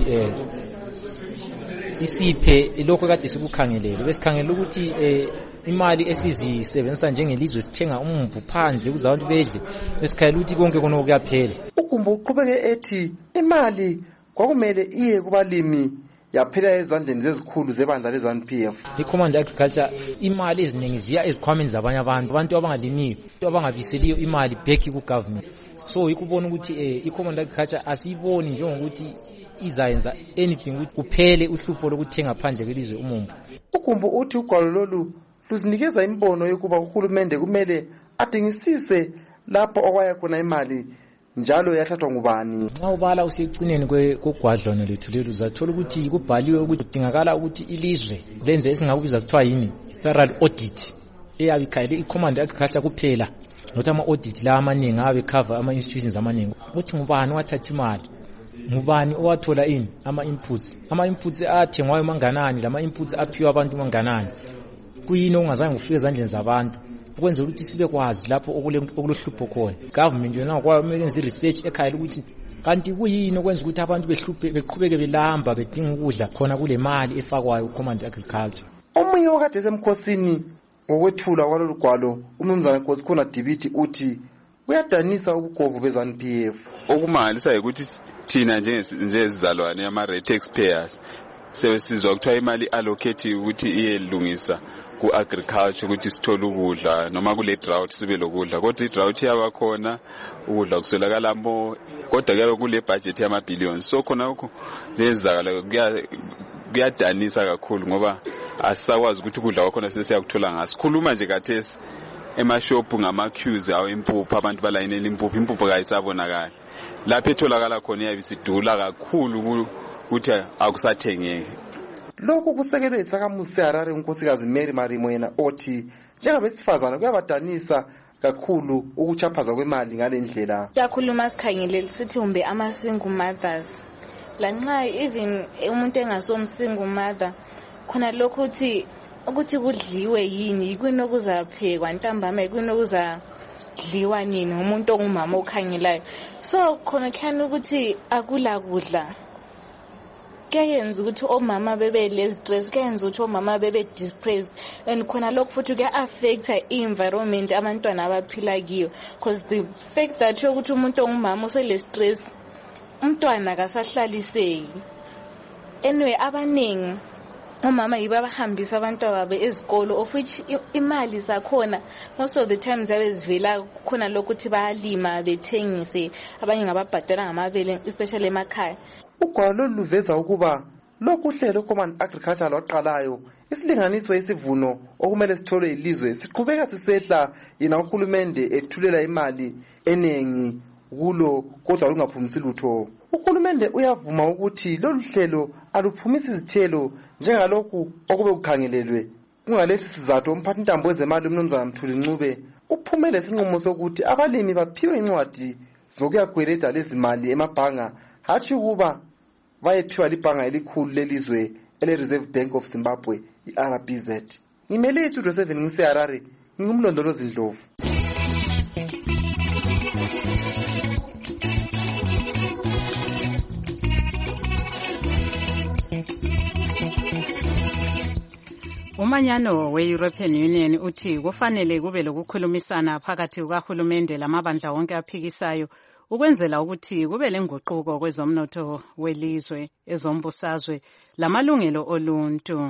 Speaker 21: isiphe lokho kade sikukhangelele. Besikhangelela ukuthi imali esizisebenzisa njengelizwe sithenga umumbu phandle ukuze abantu bedle, besikhalela ukuthi konke konke kuyaphela.
Speaker 20: Ugumbo uqhubeke ethi imali kwakumele iye kubalimi yaphela ezandleni zezikhulu zebandla leZANU-PF.
Speaker 21: I-Command Agriculture imali eziningi ziya ezikhwameni zabanye abantu abangalimiyo, abangabiseliyo imali back ku-government. So ikubona ukuthi i-Command Agriculture asiyiboni njengokuthi izayenza anything ukuthi kuphele uhlupho lokuthenga phandle kwelizwe umumbu.
Speaker 20: Ugumbo uthi ugwalo lolu luzinikeza imbono yokuba uhulumende kumele adingisise lapho okwaya khona imali njalo yathathwa ngubani.
Speaker 21: Nxa ubala usecineni kogwadlwana lethu lelu uzathola ukuthi kubhaliwe ukuthi kudingakala ukuthi ilizwe lenze esingakubiza kuthiwa yini thorough audit eyabe ikhayele i-Command Agriculture kuphela, nokuthi ama-audit la amaningi abe cover ama-institutions amaningi. Uthi ngubani wathatha imali, ngubani owathola ini ama-inputs athengwayo manganani, lama-inputs aphiwa abantu manganani, kuyini okungazange kufike ezandleni zabantu, ukwenzela ukuthi sibe kwazi lapho okulohlupho khona. Government yona kwayo kumele yenze research ekhayela ukuthi kanti kuyini okwenza ukuthi abantu beqhubeke belamba bedinga ukudla khona kule mali efakwayo ku-Command Agriculture.
Speaker 20: Omunye wakade esemkhosini ngokwethula kwalolu gwalo umnumzana Nkosikhona Dibiti uthi kuyadanisa ubugovu beZANU-PF.
Speaker 22: Okumangalisa ukuthi thina njengezizalwane ama-red taxpayers sebesizwa kuthiwa imali allocate ukuthi iyelungisa ku-agriculture ukuthi sithole ukudla noma kule drought sibe lokudla, kodwa i-drought yabakhona ukudla kuswelakala mbo, kodwa kuyabe kule budget yama-billions. So khona ukho njengezizakala kuyadanisa kakhulu ngoba asisakwazi ukuthi ukudla kwakhona sesiyakuthola ngaso. Sikhuluma nje kathesi emashophu ngama-queues awo impuphu, abantu balayinela impuphu kayisabonakali. Lapho etholakala khona iyabe isidula kakhulu ukuthi akusathengeki.
Speaker 20: Lokhu kusekelwe isakhamuzi seHarare unkosikazi Mary Marimo yena othi njengabesifazana kuyabadanisa kakhulu ukuchaphaza kwemali ngale ndlela.
Speaker 23: Kakhuluma sikhangelele sithi umbe ama-single mothers
Speaker 3: lanxa even umuntu engasomsingle mother khona lokho ukuthi kudliwe yini, yikuni okuzaphekwa ntambama, yikuni okuzadliwa nini umuntu ongumama okhangelayo. So khona khani ukuthi akula kudla kuyenza ukuthi omama bebe le-stress, kuyenza ukuthi omama bebe depressed, and khona lokho futhi kuya-affecta i-environment abantwana abaphila kiyo, because the fact that yokuthi umuntu ongumama usele-stress umntwana kasahlaliseki. Anyway, abaningi omama yibo abahambisa abantwana babo ezikolo, of which imali zakhona most of the times zabe zivela khona lokuthi bayalima bethengise, abanye ngababhadala ngamabele especially emakhaya.
Speaker 20: Ugwalo lolu luveza ukuba lokhu uhlelo Command Agriculture lwaqalayo isilinganiso isivuno okumele sitholwe ilizwe siqhubeka sisehla, yena uhulumende ethulela imali eningi kulo kodwa lungaphumisi lutho. Uhulumende uyavuma ukuthi lolu hlelo aluphumisi izithelo njengalokhu okube kukhangelelwe. Kungalesi sizathu umphathintambo wezemali uMnumzana Mthuli Ncube uphumele isinqumo sokuthi abalimi baphiwe incwadi zokuyagweleda lezi mali emabhanga, hatshi ukuba bayephiwa libhanga elikhulu lelizwe ele-Reserve Bank of Zimbabwe, i-RBZ. Ngimele iStudio 7 ngiseHarare, ngingumlondolozi Ndlovu.
Speaker 19: Umanyano we-European Union uthi kufanele kube lokukhulumisana phakathi kukahulumende lamabandla wonke aphikisayo ukwenzela ukuthi kube lenguquko kwezomnotho welizwe, ezombusazwe lamalungelo oluntu.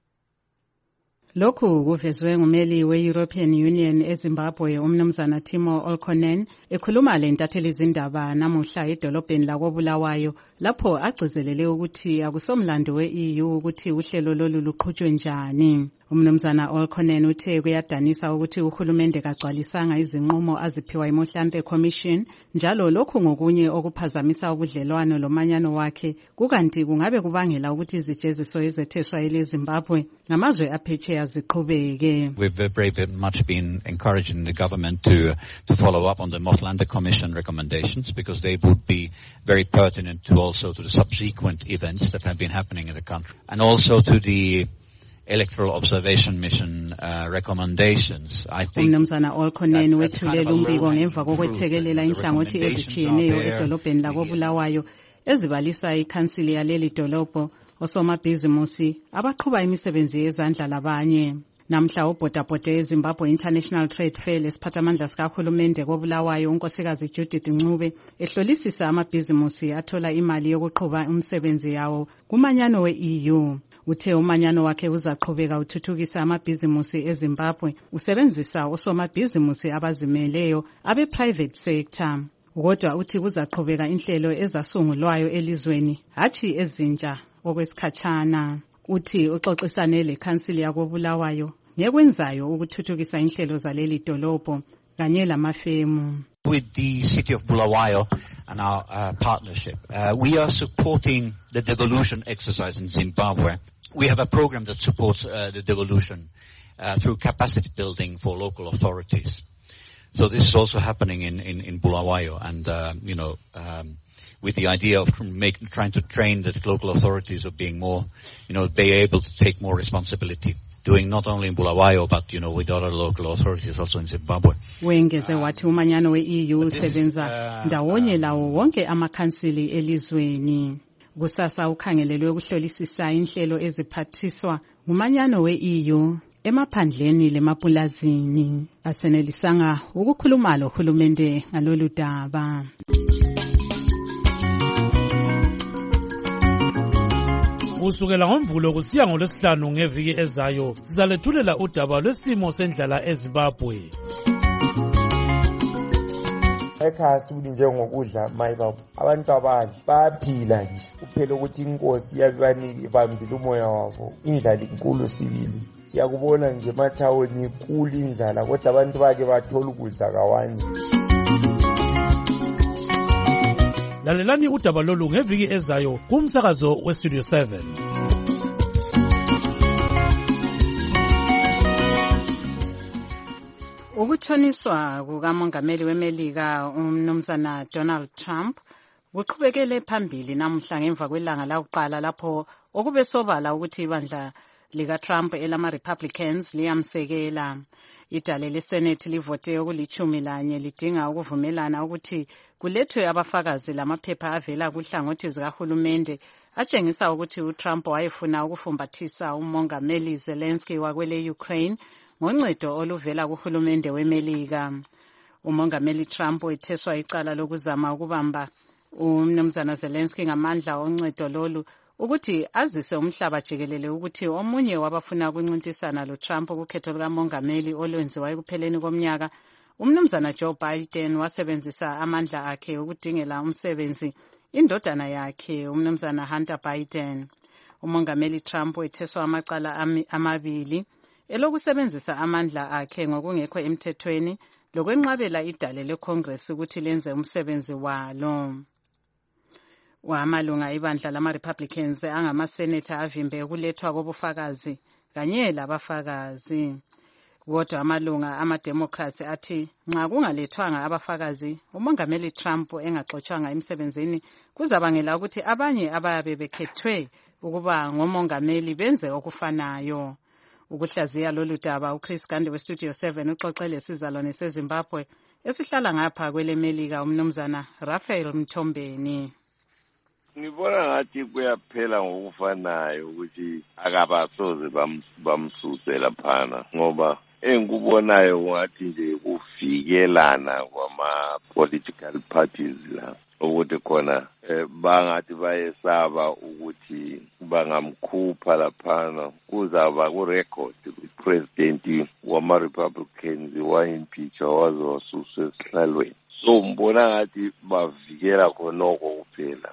Speaker 19: Lokhu kuvezwe ngumeli we-European Union eZimbabwe uMnumzana Timo Olkonen ekhuluma lentatheli izindaba namuhla edolobheni lakoBulawayo lapho agcizelele ukuthi akusomlando we-EU ukuthi uhlelo lolu luqhutshwe njani. Umnumzana Olkonen uthe kuyadanisa ukuthi uhulumende kagcwalisanga izinqumo aziphiwa iMohlambe Commission, njalo lokhu ngokunye okuphazamisa ubudlelwano lomanyano wakhe, kukanti kungabe kubangela ukuthi izijeziso ezetheswa eleZimbabwe ngamazwe aphetsheya ziqhubeke.
Speaker 7: We've very much been encouraging the government to follow up on the Mohlande Commission recommendations, because they would be very pertinent to the subsequent events that have been happening in the country, and also to the Electoral Observation Mission recommendations. I think
Speaker 19: Umnumzana Olkonen wethulela umbiko ngemva kokwethekelela inhlangothi ezitshiyeneyo edolobheni lakoBulawayo ezibalisa ikhansili yaleli dolobho, osomabhizimusi abaqhuba imisebenzi yezandla labanye. Namhla ubhodabhode eZimbabwe International Trade Fair lesiphathamandla sikahulumende koBulawayo unkosikazi Judith Ncube ehlolisisa amabhizimusi athola imali yokuqhuba umsebenzi yawo kumanyano we-EU. Uthe umanyano wakhe uzaqhubeka uthuthukisa amabhizimusi eZimbabwe usebenzisa osomabhizimusi abazimeleyo abe-private sector. Kodwa uthi kuzaqhubeka inhlelo ezasungulwayo elizweni, hatshi ezintsha okwesikhatshana. Uthi uxoxisane lekhansili yakoBulawayo ngekwenzayo ukuthuthukisa inhlelo zaleli dolobho kanye lamafemu.
Speaker 7: With the city of Bulawayo and our partnership, we are supporting the devolution exercise in Zimbabwe. We have a program that supports the devolution through capacity building for local authorities. So this is also happening in Bulawayo, and with the idea of trying to train the local authorities of being more, be able to take more responsibility, doing not only in Bulawayo but with other local authorities also in Zimbabwe.
Speaker 19: Wengeze wathi umanyano we-EU usebenza ndawonye lawo wonke amakhansili elizweni. Kusasa ukhangelelwe ukuhlolisisa inhlelo eziphathiswa ngumanyano we-EU emaphandleni lemapulazini. Asenelisanga ukukhuluma lohulumende ngalolu daba.
Speaker 17: Kusukela ngoMvulo kusiya ngoLwesihlanu ngeviki ezayo sizalethulela udaba lwesimo sendlala eZimbabwe.
Speaker 23: Ekhaya sibuli njengokudla mayibaba, abantu abadla bayaphila nje, kuphela ukuthi inkosi ibambile umoya wabo. Indlala inkulu sibili, siyakubona nje emathawuni inkulu indlala, kodwa abantu bake bathola ukudla kawani.
Speaker 17: Lalelani udaba lolu ngeviki ezayo kumsakazo weStudio 7.
Speaker 19: Ukuthoniswa kukamongameli weMelika uMnumzana Donald Trump kuqhubekele phambili namuhla ngemva kwelanga lakuqala lapho okube sobala ukuthi ibandla lika-Trump elama-Republicans liyamsekela. Idale leSenate livote okuli-11 lidinga ukuvumelana ukuthi kulethwe abafakazi lamaphepha avela kuhlangothi zikahulumende atshengisa ukuthi uTrump wayefuna ukufumbathisa umongameli Zelensky wakwele Ukraine ngoncedo oluvela kuhulumende weMelika. Umongameli Trump wetheswa icala lokuzama ukubamba umnumzana Zelensky ngamandla oncedo lolu ukuthi azise umhlaba jikelele ukuthi omunye wabafuna ukuncintisana loTrump kukhetho lukamongameli olwenziwa ekupheleni komnyaka, umnumzana Joe Biden wasebenzisa amandla akhe ukudingela umsebenzi indodana yakhe umnumzana Hunter Biden. Umongameli Trump wetheswa amacala amabili elokusebenzisa amandla akhe ngokungekho emthethweni lokwenqabela idale leCongress ukuthi lenze umsebenzi walo. Wamalunga ibandla lama-Republicans angamaseneta avimbe ukulethwa kobufakazi kanye labafakazi. Kodwa amalunga ama-Democrats athi nxa kungalethwanga abafakazi umongameli Trump engaxotshwanga emsebenzini kuzabangela ukuthi abanye abayabe bekhethwe ukuba ngomongameli benze okufanayo. Ukuhlaziya lolu daba uChris Gande weStudio 7 uxoxele sizalwane seZimbabwe esihlala ngapha kwele Melika umnumzana Raphael Mthombeni.
Speaker 4: Ngibona ngathi kuyaphela ngokufanayo ukuthi akabasoze bamsuse laphana ngoba engikubonayo ngathi nje kuvikelana kwama-political parties la ukuthi khona bangathi bayesaba ukuthi bangamkhupha laphana kuzaba ku-record president wama-Republicans wa-impeacha waze wasuswa esihlalweni. So mbona ngathi bavikela khonoko kuphela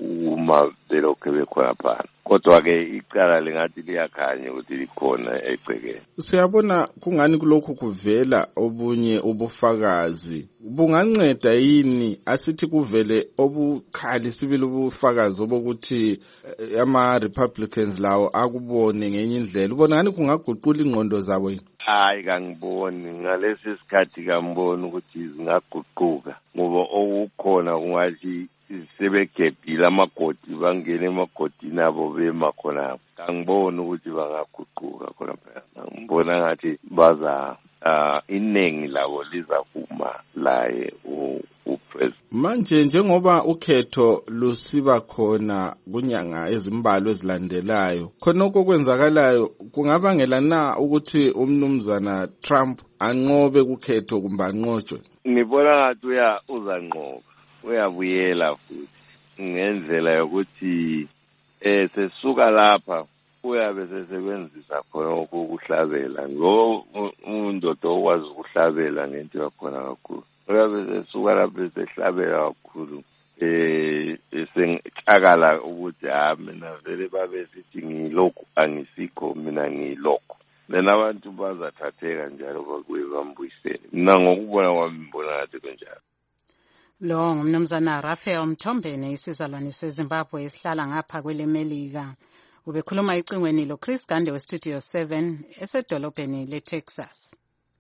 Speaker 4: uma belokhu bekhona phana, kodwa-ke icala lingathi liyakhanya ukuthi likhona egcekeni.
Speaker 18: Siyabona kungani kulokhu kuvela obunye ubufakazi bunganceda yini asithi kuvele obukhali sibili ubufakazi obokuthi ama-Republicans lawo akubone ngenye indlela, ubona ngani kungaguqula ingqondo zabo yini?
Speaker 4: Hayi kangiboni ngalesi sikhathi kangiboni ukuthi zingaguquka ngoba okukhona kungathi sebegebhile amagodi bangene emagodini abo bema khona. Kangiboni ukuthi bangaguquka khona phela. Ngibona ngathi baza iningi labo lizavuma laye upresident.
Speaker 18: Manje njengoba ukhetho lusiba khona kunyanga ezimbalwa ezilandelayo, khonoko kwenzakalayo kungabangela na ukuthi umnumzana Trump anqobe kukhetho kumbe anqotshwe?
Speaker 4: Ngibona ngathi uzanqoba, uyabuyela futhi ngendlela yokuthi sesuka lapha uyabe sesebenzisa khona ukuhlabela ngomundoda okwazi ukuhlabela ngento yakhona kakhulu. Uyabe sesuka lapha sehlabela kakhulu esengicakala ukuthi mina vele babe sithi ngilokhu angisikho mina ngilokho. Lena abantu bazathatheka njalo bakuye bambuyisele. Mina ngokubona kwami ngibona ngathi kunjalo.
Speaker 19: Lo ngumnumzana Raphael Mthombeni isizalwane seZimbabwe esihlala ngapha kwele Melika. Ubekhuluma icingweni lo Chris Gande weStudio 7 esedolobheni leTexas.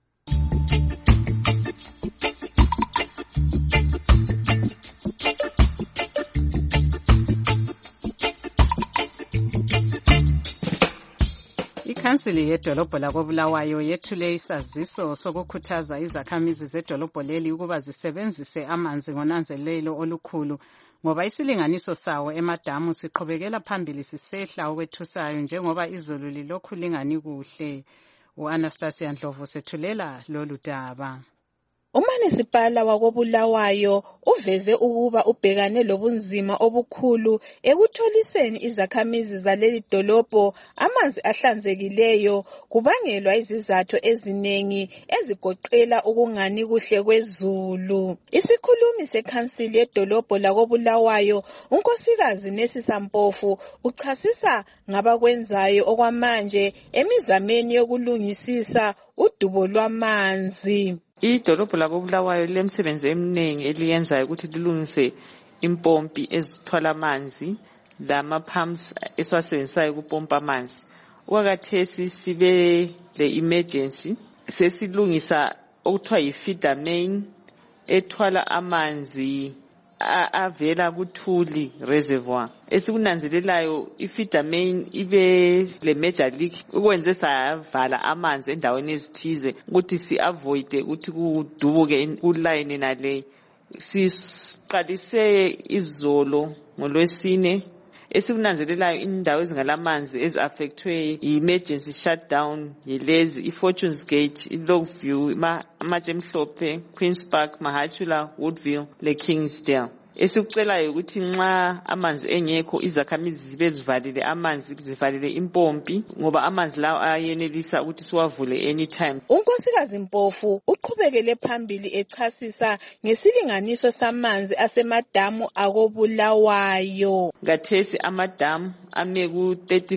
Speaker 19: Ikhansili yedolobho lakoBulawayo yethule isaziso sokukhuthaza izakhamizi zedolobho leli ukuba zisebenzise amanzi ngonanzelelo olukhulu ngoba isilinganiso sawo emadamu siqhubekela phambili sisehla okwethusayo njengoba izulu lilokhu lingani kuhle. U-Anastasia Ndlovu sethulela lolu daba.
Speaker 6: Umanisipala wakoBulawayo uveze ukuba ubhekane lobunzima obukhulu ekutholiseni izakhamizi zaleli dolobho amanzi ahlanzekileyo kubangelwa izizathu eziningi ezigoqela ukungani kuhle kwezulu. Isikhulumi sekhansili yedolobho lakoBulawayo unkosikazi Nesisa Mpofu uchasisa ngabakwenzayo okwamanje emizameni yokulungisisa udubo lwamanzi.
Speaker 8: Idolobho lakoBulawayo lemsebenzi eminingi eliyenzayo ukuthi lilungise impompi ezithwala amanzi lama-pumps esiwasebenzisayo ukupompa amanzi. Okwakhathesi sibe le-emergency sesilungisa okuthiwa yi-feeder main ethwala amanzi avela kuThuli reservoir. Esikunanzelelayo ifeeder main ibe le major leak ukwenze savala amanzi endaweni ezithize ukuthi si-avoid ukuthi kudubuke kulayini nale. Siqalise izolo ngolwesine esikunanzelelayo indawo ezingalamanzi ezi-affectwe yi-emergency shutdown yilezi i-Fortunes Gate, i-Longview, amatshe emhlophe, Queen's Park, Mahachula, Woodville le-Kingsdale. Esikucelayo ukuthi nxa amanzi engekho izakhamizi zibe zivalile amanzi, zivalile impompi ngoba amanzi lawo ayenelisa ukuthi siwavule anytime.
Speaker 6: Unkosikazi Mpofu uqhubekele phambili echasisa ngesilinganiso samanzi asemadamu akobulawayo.
Speaker 8: Ngathesi amadamu ame ku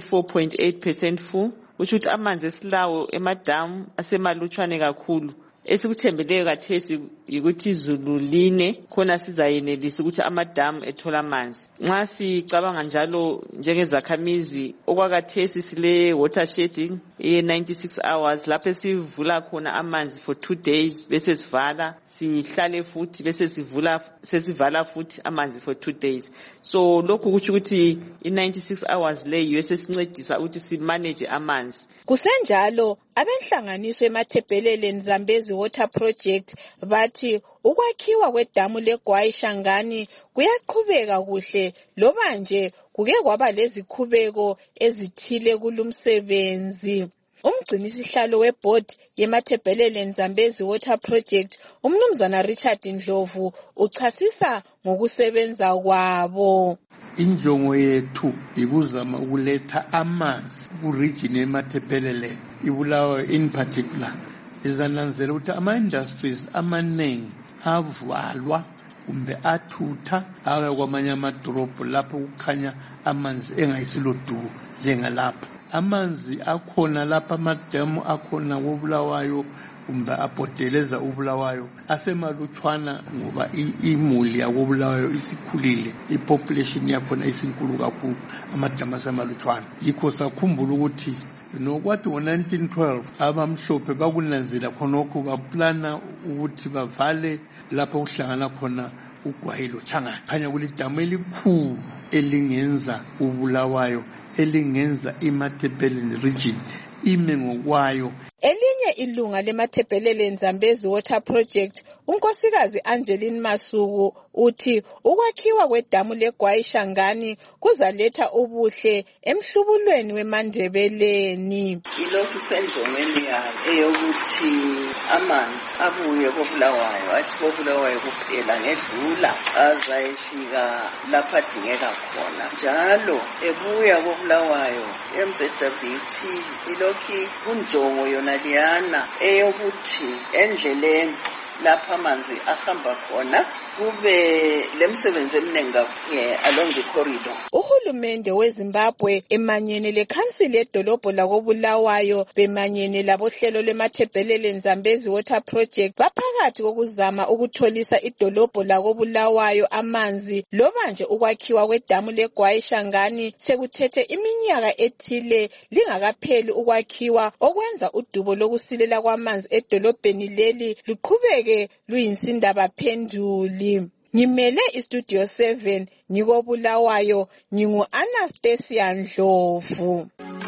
Speaker 8: 34.8% full, kusho ukuthi amanzi esilawo emadamu asemalutshwane kakhulu. Esikuthembeleyo kathesi ukuthi izulu line khona sizayenelisa ukuthi amadamu ethola amanzi. Nxa sicabanga njalo njengezakhamizi okwakathesi sile water shedding ye 96 hours lapho esivula khona amanzi for 2 days bese sivala sihlale futhi bese sesivala futhi amanzi for 2 days. So lokhu kuthi ukuthi i96 hours leyo esesincedisa ukuthi simanage amanzi.
Speaker 6: Kusenjalo abenhlanganiso emathebheleleni Zambezi Water Project bathi ukwakhiwa kwedamu leGwai Shangani kuyaqhubeka kuhle loba nje kuke kwaba lezikhubeko ezithile kulumsebenzi. Umgcinisihlalo weboard yemathebheleleni Zambezi Water Project umnumzana Richard Ndlovu uchasisa ngokusebenza kwabo.
Speaker 1: Injongo yethu ikuzama ukuletha amanzi ku-region yemathebhelele iBulawayo in particular. Izananzela ukuthi ama-industries amaningi avalwa kumbe athutha aya kwamanye amadolobho lapho kukhanya amanzi engayisilodubo njengalapha. Amanzi akhona lapha, amadamu akhona koBulawayo kumbe abhodeleza uBulawayo asemalutshwana ngoba imuli yakoBulawayo isikhulile, ipopulation yakhona isinkulu kakhulu, amadamu asemalutshwana. Yikho sakhumbula ukuthi nokwathi ngo-1912 abamhlophe bakunanzela khonokho baplana ukuthi bavale lapho kuhlangana khona uGwai loChangani. Khanya kulidamu elikhulu elingenza uBulawayo, elingenza imathebheleni region ime ngokwayo.
Speaker 6: Elinye ilunga lemathebheleleni Zambezi Water Project, unkosikazi Angeline Masuku uthi ukwakhiwa kwedamu leGwai Shangani kuzaletha ubuhle emhlubulweni weMandebeleni.
Speaker 10: Ilokhu senjongweni yayo eyokuthi amanzi abuye koBulawayo, athi koBulawayo kuphela ngedlula azayefika lapha adingeka khona. Njalo ebuya koBulawayo MZWT ilokhu kunjongo yona liyana eyokuthi endleleni lapha amanzi ahamba khona kube lemsebenzi eminingi along the corridor.
Speaker 6: Uhulumende weZimbabwe emanyene lekhansili edolobho lakoBulawayo bemanyene labohlelo lwemathebheleleni Zambezi Water Project baphakathi kokuzama ukutholisa idolobho lakoBulawayo amanzi loba nje ukwakhiwa kwedamu leGwai Shangani sekuthethe iminyaka ethile lingakapheli ukwakhiwa okwenza udubo lokusilela kwamanzi edolobheni leli luqhubeke luyinsindaba phenduli. Ngimele iStudio 7 ngikoBulawayo ngingu-Anastasia Ndlovu.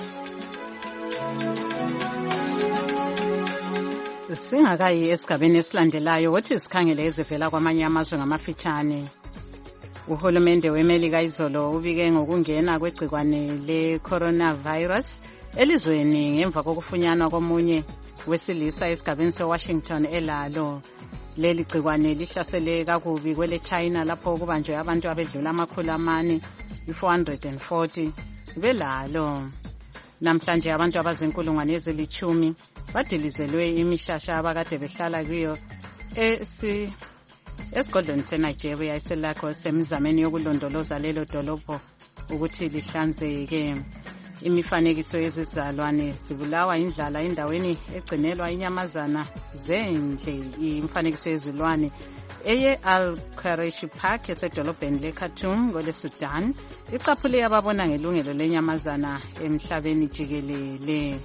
Speaker 19: Singakayi esigabeni esilandelayo wothi sikhangele ezivela kwamanye amazwe ngamafitshane. Uhulumende weMelika izolo ubike ngokungena kwegcikwane le-coronavirus elizweni ngemva kokufunyanwa komunye wesilisa esigabeni seWashington elalo. Leli gcikwane lihlasele kakubi kwele China lapho kubanjwe abantu abedlula 440 belalo. Namhlanje abantu abazinkulungwane ezilithumi badilizelwe imishasha abakade behlala kuyo esigodlweni seNigeria iseLagos semizameni yokulondoloza lelo dolobho ukuthi lihlanzeke. Imifanekiso yezizalwane zibulawa indlala endaweni egcinelwa inyamazana zendle. Imifanekiso yezilwane eye Al-Quraish Park esedolobheni leKhartoum kweleSudan icaphule ababona ngelungelo lenyamazana emhlabeni jikelele.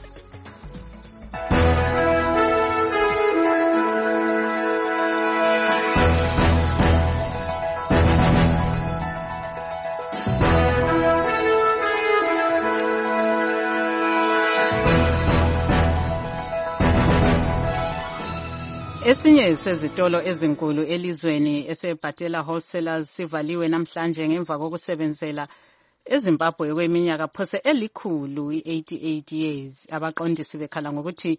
Speaker 19: Esinye sezitolo ezinkulu elizweni esebhatela wholesalers sivaliwe namhlanje ngemva kokusebenzela eZimbabwe kweminyaka phose elikhulu i-88 years. Abaqondisi bekhala ngokuthi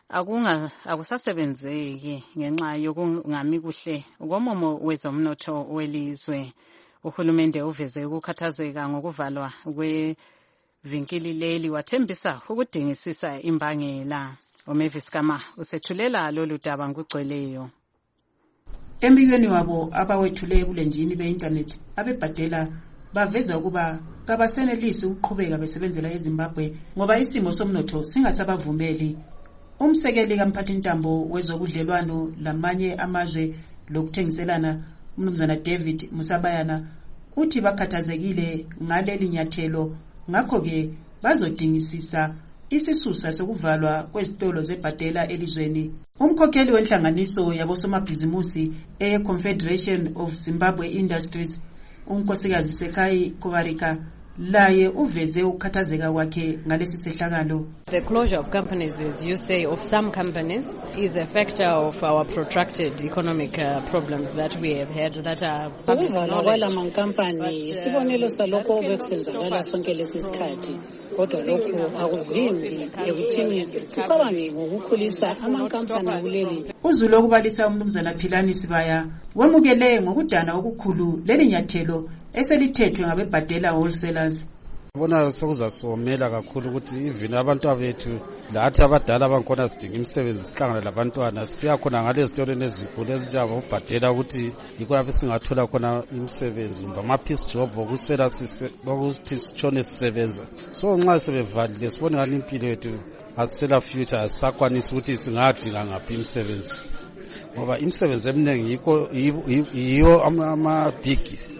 Speaker 19: akusasebenzeki ngenxa yokungami kuhle komomo wezomnotho welizwe. Uhulumende uveze ukukhathazeka ngokuvalwa kwevinkili leli wathembisa ukudingisisa imbangela. Omavis Kama usethulela lolu daba ngugcweleyo.
Speaker 2: Embikweni wabo abawethule kulenjini be-internet abebhadela baveza ukuba kabasenelisi ukuqhubeka besebenzela eZimbabwe ngoba isimo somnotho singasabavumeli. Umsekeli kamphathintambo wezokudlelwano lamanye amazwe lokuthengiselana uMnumzana David Musabayana uthi bakhathazekile ngaleli nyathelo, ngakho-ke bazodingisisa isisusa sokuvalwa kwezitolo zebhadela elizweni. Umkhokheli wenhlanganiso yabosomabhizimusi e-Confederation of Zimbabwe Industries, unkosikazi Sekai Kuvarika, laye uveze ukukhathazeka kwakhe ngalesi sehlakalo.
Speaker 9: The closure of companies, as you say, of some companies is a factor of our protracted economic problems that we have had that are public knowledge.
Speaker 11: Ukuvalwa kwalamankampani isibonelo salokho bekusenzakala sonke lesi sikhathi. Kodwa lokhu akuvimbi ekuthini sicabange ngokukhulisa amankampani kuleli.
Speaker 2: Uzulu okubalisa uMnumzana Philani Sibaya wemukele ngokudana okukhulu leli nyathelo eselithethwe ngabebhadela wholesalers.
Speaker 24: Bona sokuzasomela kakhulu ukuthi even abantu abethu lathi abadala abankhona sidinga imisebenzi sihlangana labantwana siyakhona ngale zitolo ezinkulu ezinjabo ubhadela ukuthi yikho lapho singathola khona imisebenzi ngama piece job okusela ukuthi sitshone sisebenza. So nxa sebevalile sibone ngani impilo yethu asela future asakwanisa ukuthi singadinga ngaphi imisebenzi ngoba imisebenzi eminingi yiyo ama big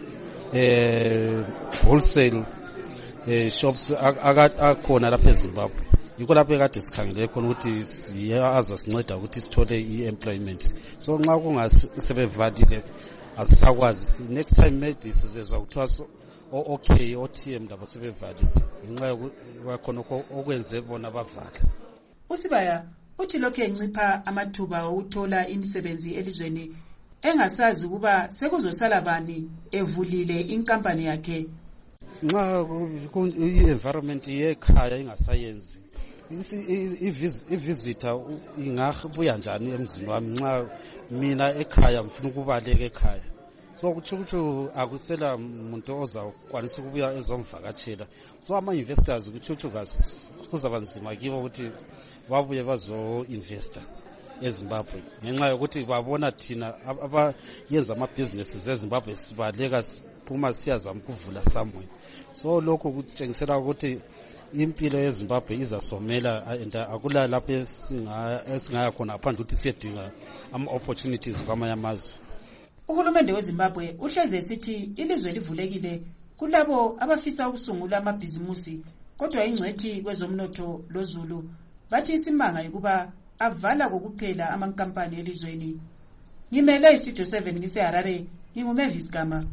Speaker 24: wholesale shops akhona lapha eZimbabwe. Yikho lapho ekade sikhangele khona ukuthi azasinceda ukuthi sithole i-employment. So nxa kungasebevalile asisakwazi. Next time maybe sizezwa kuthiwa okay OTM labo sebevalile ngenxa yokukhona okwenze bona bavala.
Speaker 2: Usibaya uthi lokho encipha amathuba okuthola imisebenzi elizweni engasazi ukuba sekuzosala bani evulile inkampani yakhe.
Speaker 24: Nxa i-environment yekhaya ingasayenzi i-visitor ingabuya njani emzini wami nxa mina ekhaya ngifuna ukubaleka ekhaya. So kuthi akusela umuntu ozakwanisa ukubuya ezomvakatshela. So ama-investors kuthi kuzaba nzima kibo ukuthi babuye bazo-investa eZimbabwe ngenxa yokuthi babona thina abayenza amabhizinesi zeZimbabwe sibaleka phuma siyazama ukuvula somewhere. So lokho kutshengisela ukuthi impilo yeZimbabwe izasomela and akula lapho esingaya khona aphandle ukuthi siyedinga ama-opportunities kwamanye amazwe.
Speaker 2: Uhulumende weZimbabwe uhleze esithi ilizwe livulekile kulabo abafisa ukusungula amabhizimusi, kodwa ingcwethi kwezomnotho loZulu bathi isimanga ukuba avala kokuphela amankampani elizweni. Ngimele iStudio 7 ngiseHarare, nginguMavis Kama.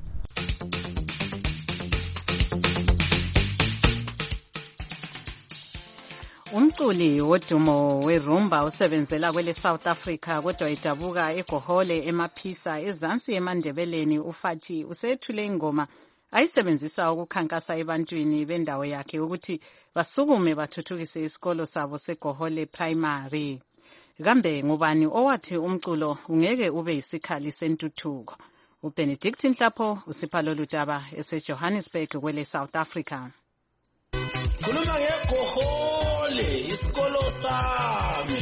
Speaker 19: Umculi wodumo werumba usebenzela kwele South Africa kodwa idabuka eGohole eMaphisa ezansi eMandebeleni uFathi usethule ingoma ayisebenzisa ukukhankasa ebantwini bendawo yakhe ukuthi basukume bathuthukise isikolo sabo seGohole Primary. Kambe ngubani owathi umculo ungeke ube isikhali sentuthuko? uBenedict Nhlapho usipha lolu daba eseJohannesburg kwele South Africa.
Speaker 25: Khuluma ngeGohole isikolo sami.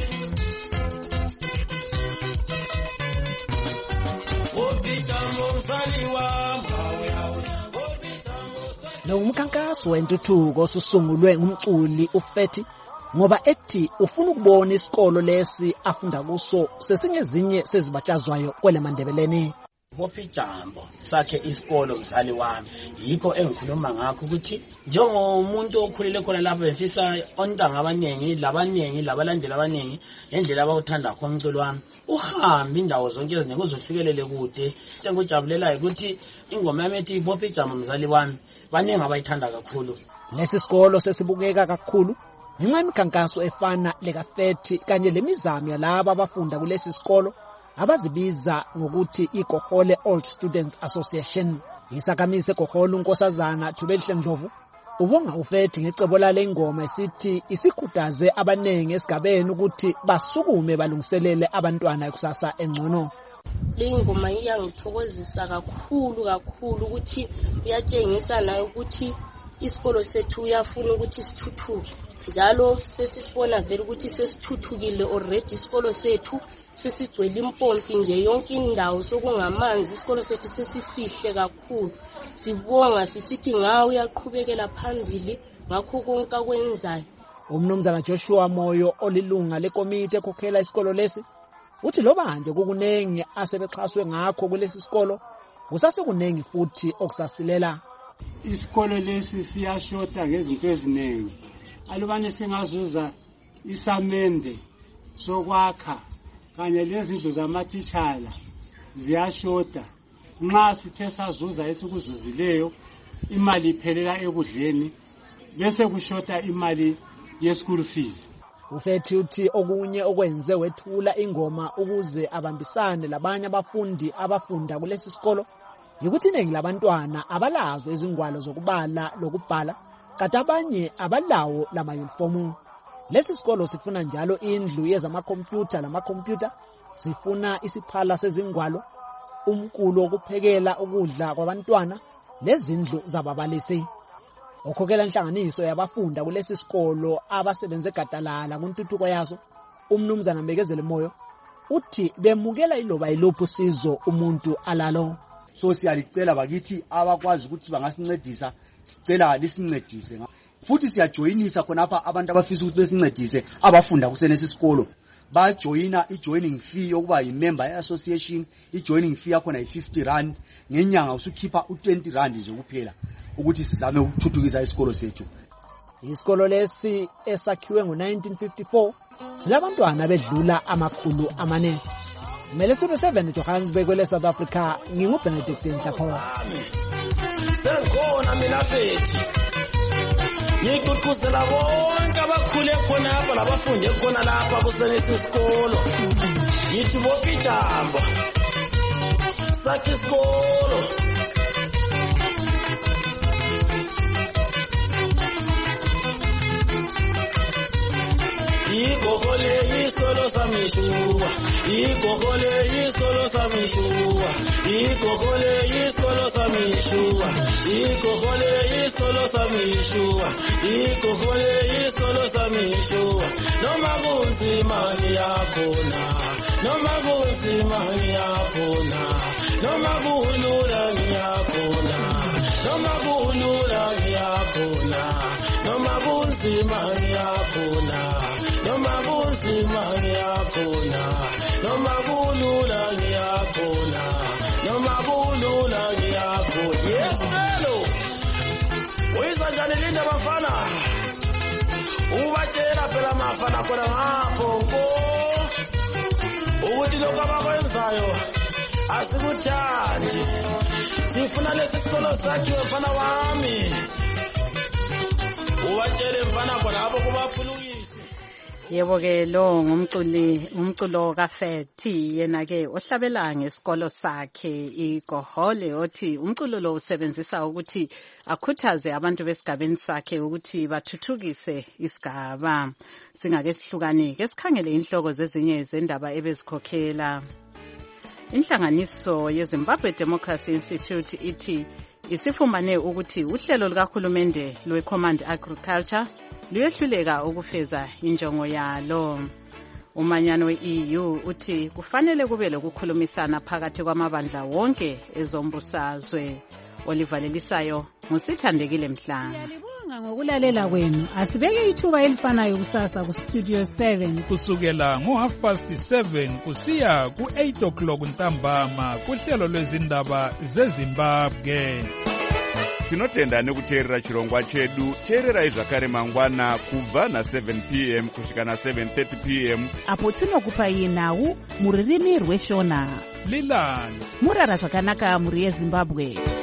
Speaker 26: Lo umkhankaso wentuthuko osusungulwe ngumculi uFethi ngoba ethi ufuna ukubona isikolo lesi afunda kuso sesingezinye sezibatshazwayo kwele Mandebeleni.
Speaker 25: Wopijambo sakhe isikolo mzali wami yikho engikhuluma ngakho ukuthi njengomuntu okhulele khona lapho befisa ontanga abanengi labalandeli abanengi ngendlela abawuthanda khona umculo wami uhambe indawo zonke ezineke uzofikelele kude. Engikujabulela ukuthi ingoma yami ethi Wopijambo mzali wami baningi abayithanda kakhulu.
Speaker 26: Lesi sikolo sesibukeka kakhulu ngenxa yemikhankaso efana lekaFethi kanye lemizamo yalabo abafunda kulesi sikolo abazibiza ngokuthi iGohole Old Students Association. Isakamisa eGohole uNkosazana Thubelihle Ndlovu ubonga uFethi ngecebo lale ngoma esithi isikhuthaze abanengi esigabeni ukuthi basukume balungiselele abantwana ekusasa engcono.
Speaker 5: Le ngoma iyangithokozisa kakhulu ukuthi iyatshengisa nayo ukuthi isikolo sethu uyafuna ukuthi sithuthuke. Njalo sesisibona vele ukuthi sesithuthukile already isikolo sethu sesigcwele impompi nje yonke indawo sokungamanzi isikolo sethu sesisihle kakhulu. Sibonga sisithi ngawe uyaqhubekela phambili ngakho konke akwenzayo.
Speaker 26: Umnumzana Joshua Moyo olilunga lekomiti ekhokhela isikolo lesi uthi loba nje kukunengi asebexhaswe ngakho kulesi sikolo kusase kunengi futhi okusasilela.
Speaker 12: Isikolo lesi siyashota ngezinto eziningi. Alubane singazuza isamende sokwakha kanye lezindlu zamatitshala ziyashota. Nxa sithe sazuza esikuzuzileyo imali iphelela ekudleni bese kushota imali ye-school fees.
Speaker 26: Ufethi uthi okunye okwenze wethula ingoma ukuze abambisane labanye abafundi abafunda kulesi sikolo yikuthi iningi labantwana abalazo izingwalo zokubala lokubhala kanti abanye abalawo lamayunifomu. Lesi sikolo sifuna njalo indlu yezamakhompyutha lamakhompyutha, sifuna isiphala sezingwalo, umkulo wokuphekela ukudla kwabantwana lezindlu zababalisi. Okhokela inhlanganiso yabafunda kulesi sikolo abasebenze gadalala kuntuthuko yazo umnumzana Mbekezele Moyo uthi bemukela iloba ilophu sizo umuntu alalo.
Speaker 13: So siyalicela bakithi abakwazi ukuthi bangasincedisa sicela lisincedise futhi siyajoyinisa khonapha abantu abafisa ukuthi besincedise abafunda kusenesi sikolo bajoyina ijoining fee yokuba yimember yeassociation. Ijoining fee yakhona yi50 ngenyanga usukhipha u20 nje kuphela ukuthi sizame ukuthuthukisa isikolo sethu.
Speaker 26: Isikolo lesi esakhiwe ngo1954 silabantwana bedlula 400. Melethuro 7 Johannesburg kwele South Africa nginguBenedict Nhlapho.
Speaker 14: Sengkhona mina Fethi. Ngikukhuzela bonke abakhule khona lapha labafunde khona lapha kusenesi isikolo. Yithi bopijamba. Sakhe isikolo. Igohole isikolo samishua, igohole isikolo samishua, igohole isikolo samishua, igohole isikolo samishua, igohole isikolo samishua. Noma kunzima ngiyakhona, noma kunzima ngiyakhona, noma kulula ngiyakhona, noma kulula ngiyakhona, noma kunzima ngiyakhona. Noma kunzima ngiyakhona, noma kulula ngiyakhona, noma kulula ngiyakhona. Yes, hello. Uyizwa njani linda bafana? Ubatshela phela mafana khona ngapho nko. Ukuthi lokho abakwenzayo asikuthandi. Sifuna lesi sikolo sakhiwe mfana wami. Ubatshele mfana khona lapho kubaphulukisa.
Speaker 19: Yebo ke lo ngumculo kaFethi yena ke ohlabela ngesikolo sakhe iGohole othi umculo lo usebenzisa ukuthi akhuthaze abantu besigabeni sakhe ukuthi bathuthukise isigaba. Singake sihlukane ke sikhangele inhloko zezinye zendaba ebezikhokhela. Inhlanganiso yeZimbabwe Democracy Institute ithi isifumane ukuthi uhlelo lukaHulumende lweCommand Agriculture luyehluleka ukufeza injongo yalo. Umanyano we-EU uthi kufanele kube lokukhulumisana phakathi kwamabandla wonke ezombusazwe. Olivalelisayo ngusithandekile Mhlanga.
Speaker 15: Ngiyabonga ngokulalela kwenu. Asibeke ithuba elifanayo kusasa ku Studio 7
Speaker 16: kusukela ngo7:30 kusiya ku8 o'clock ntambama kuhlelo lwezindaba zeZimbabwe.
Speaker 27: Tinotenda nekuteerera chirongwa chedu. Teererai zvakare mangwana kubva na7 p.m. kusvika na7:30 p.m.
Speaker 15: apo tinokupai nhau muririmi rweshona.
Speaker 16: Lilani
Speaker 15: murara zvakanaka muri yeZimbabwe.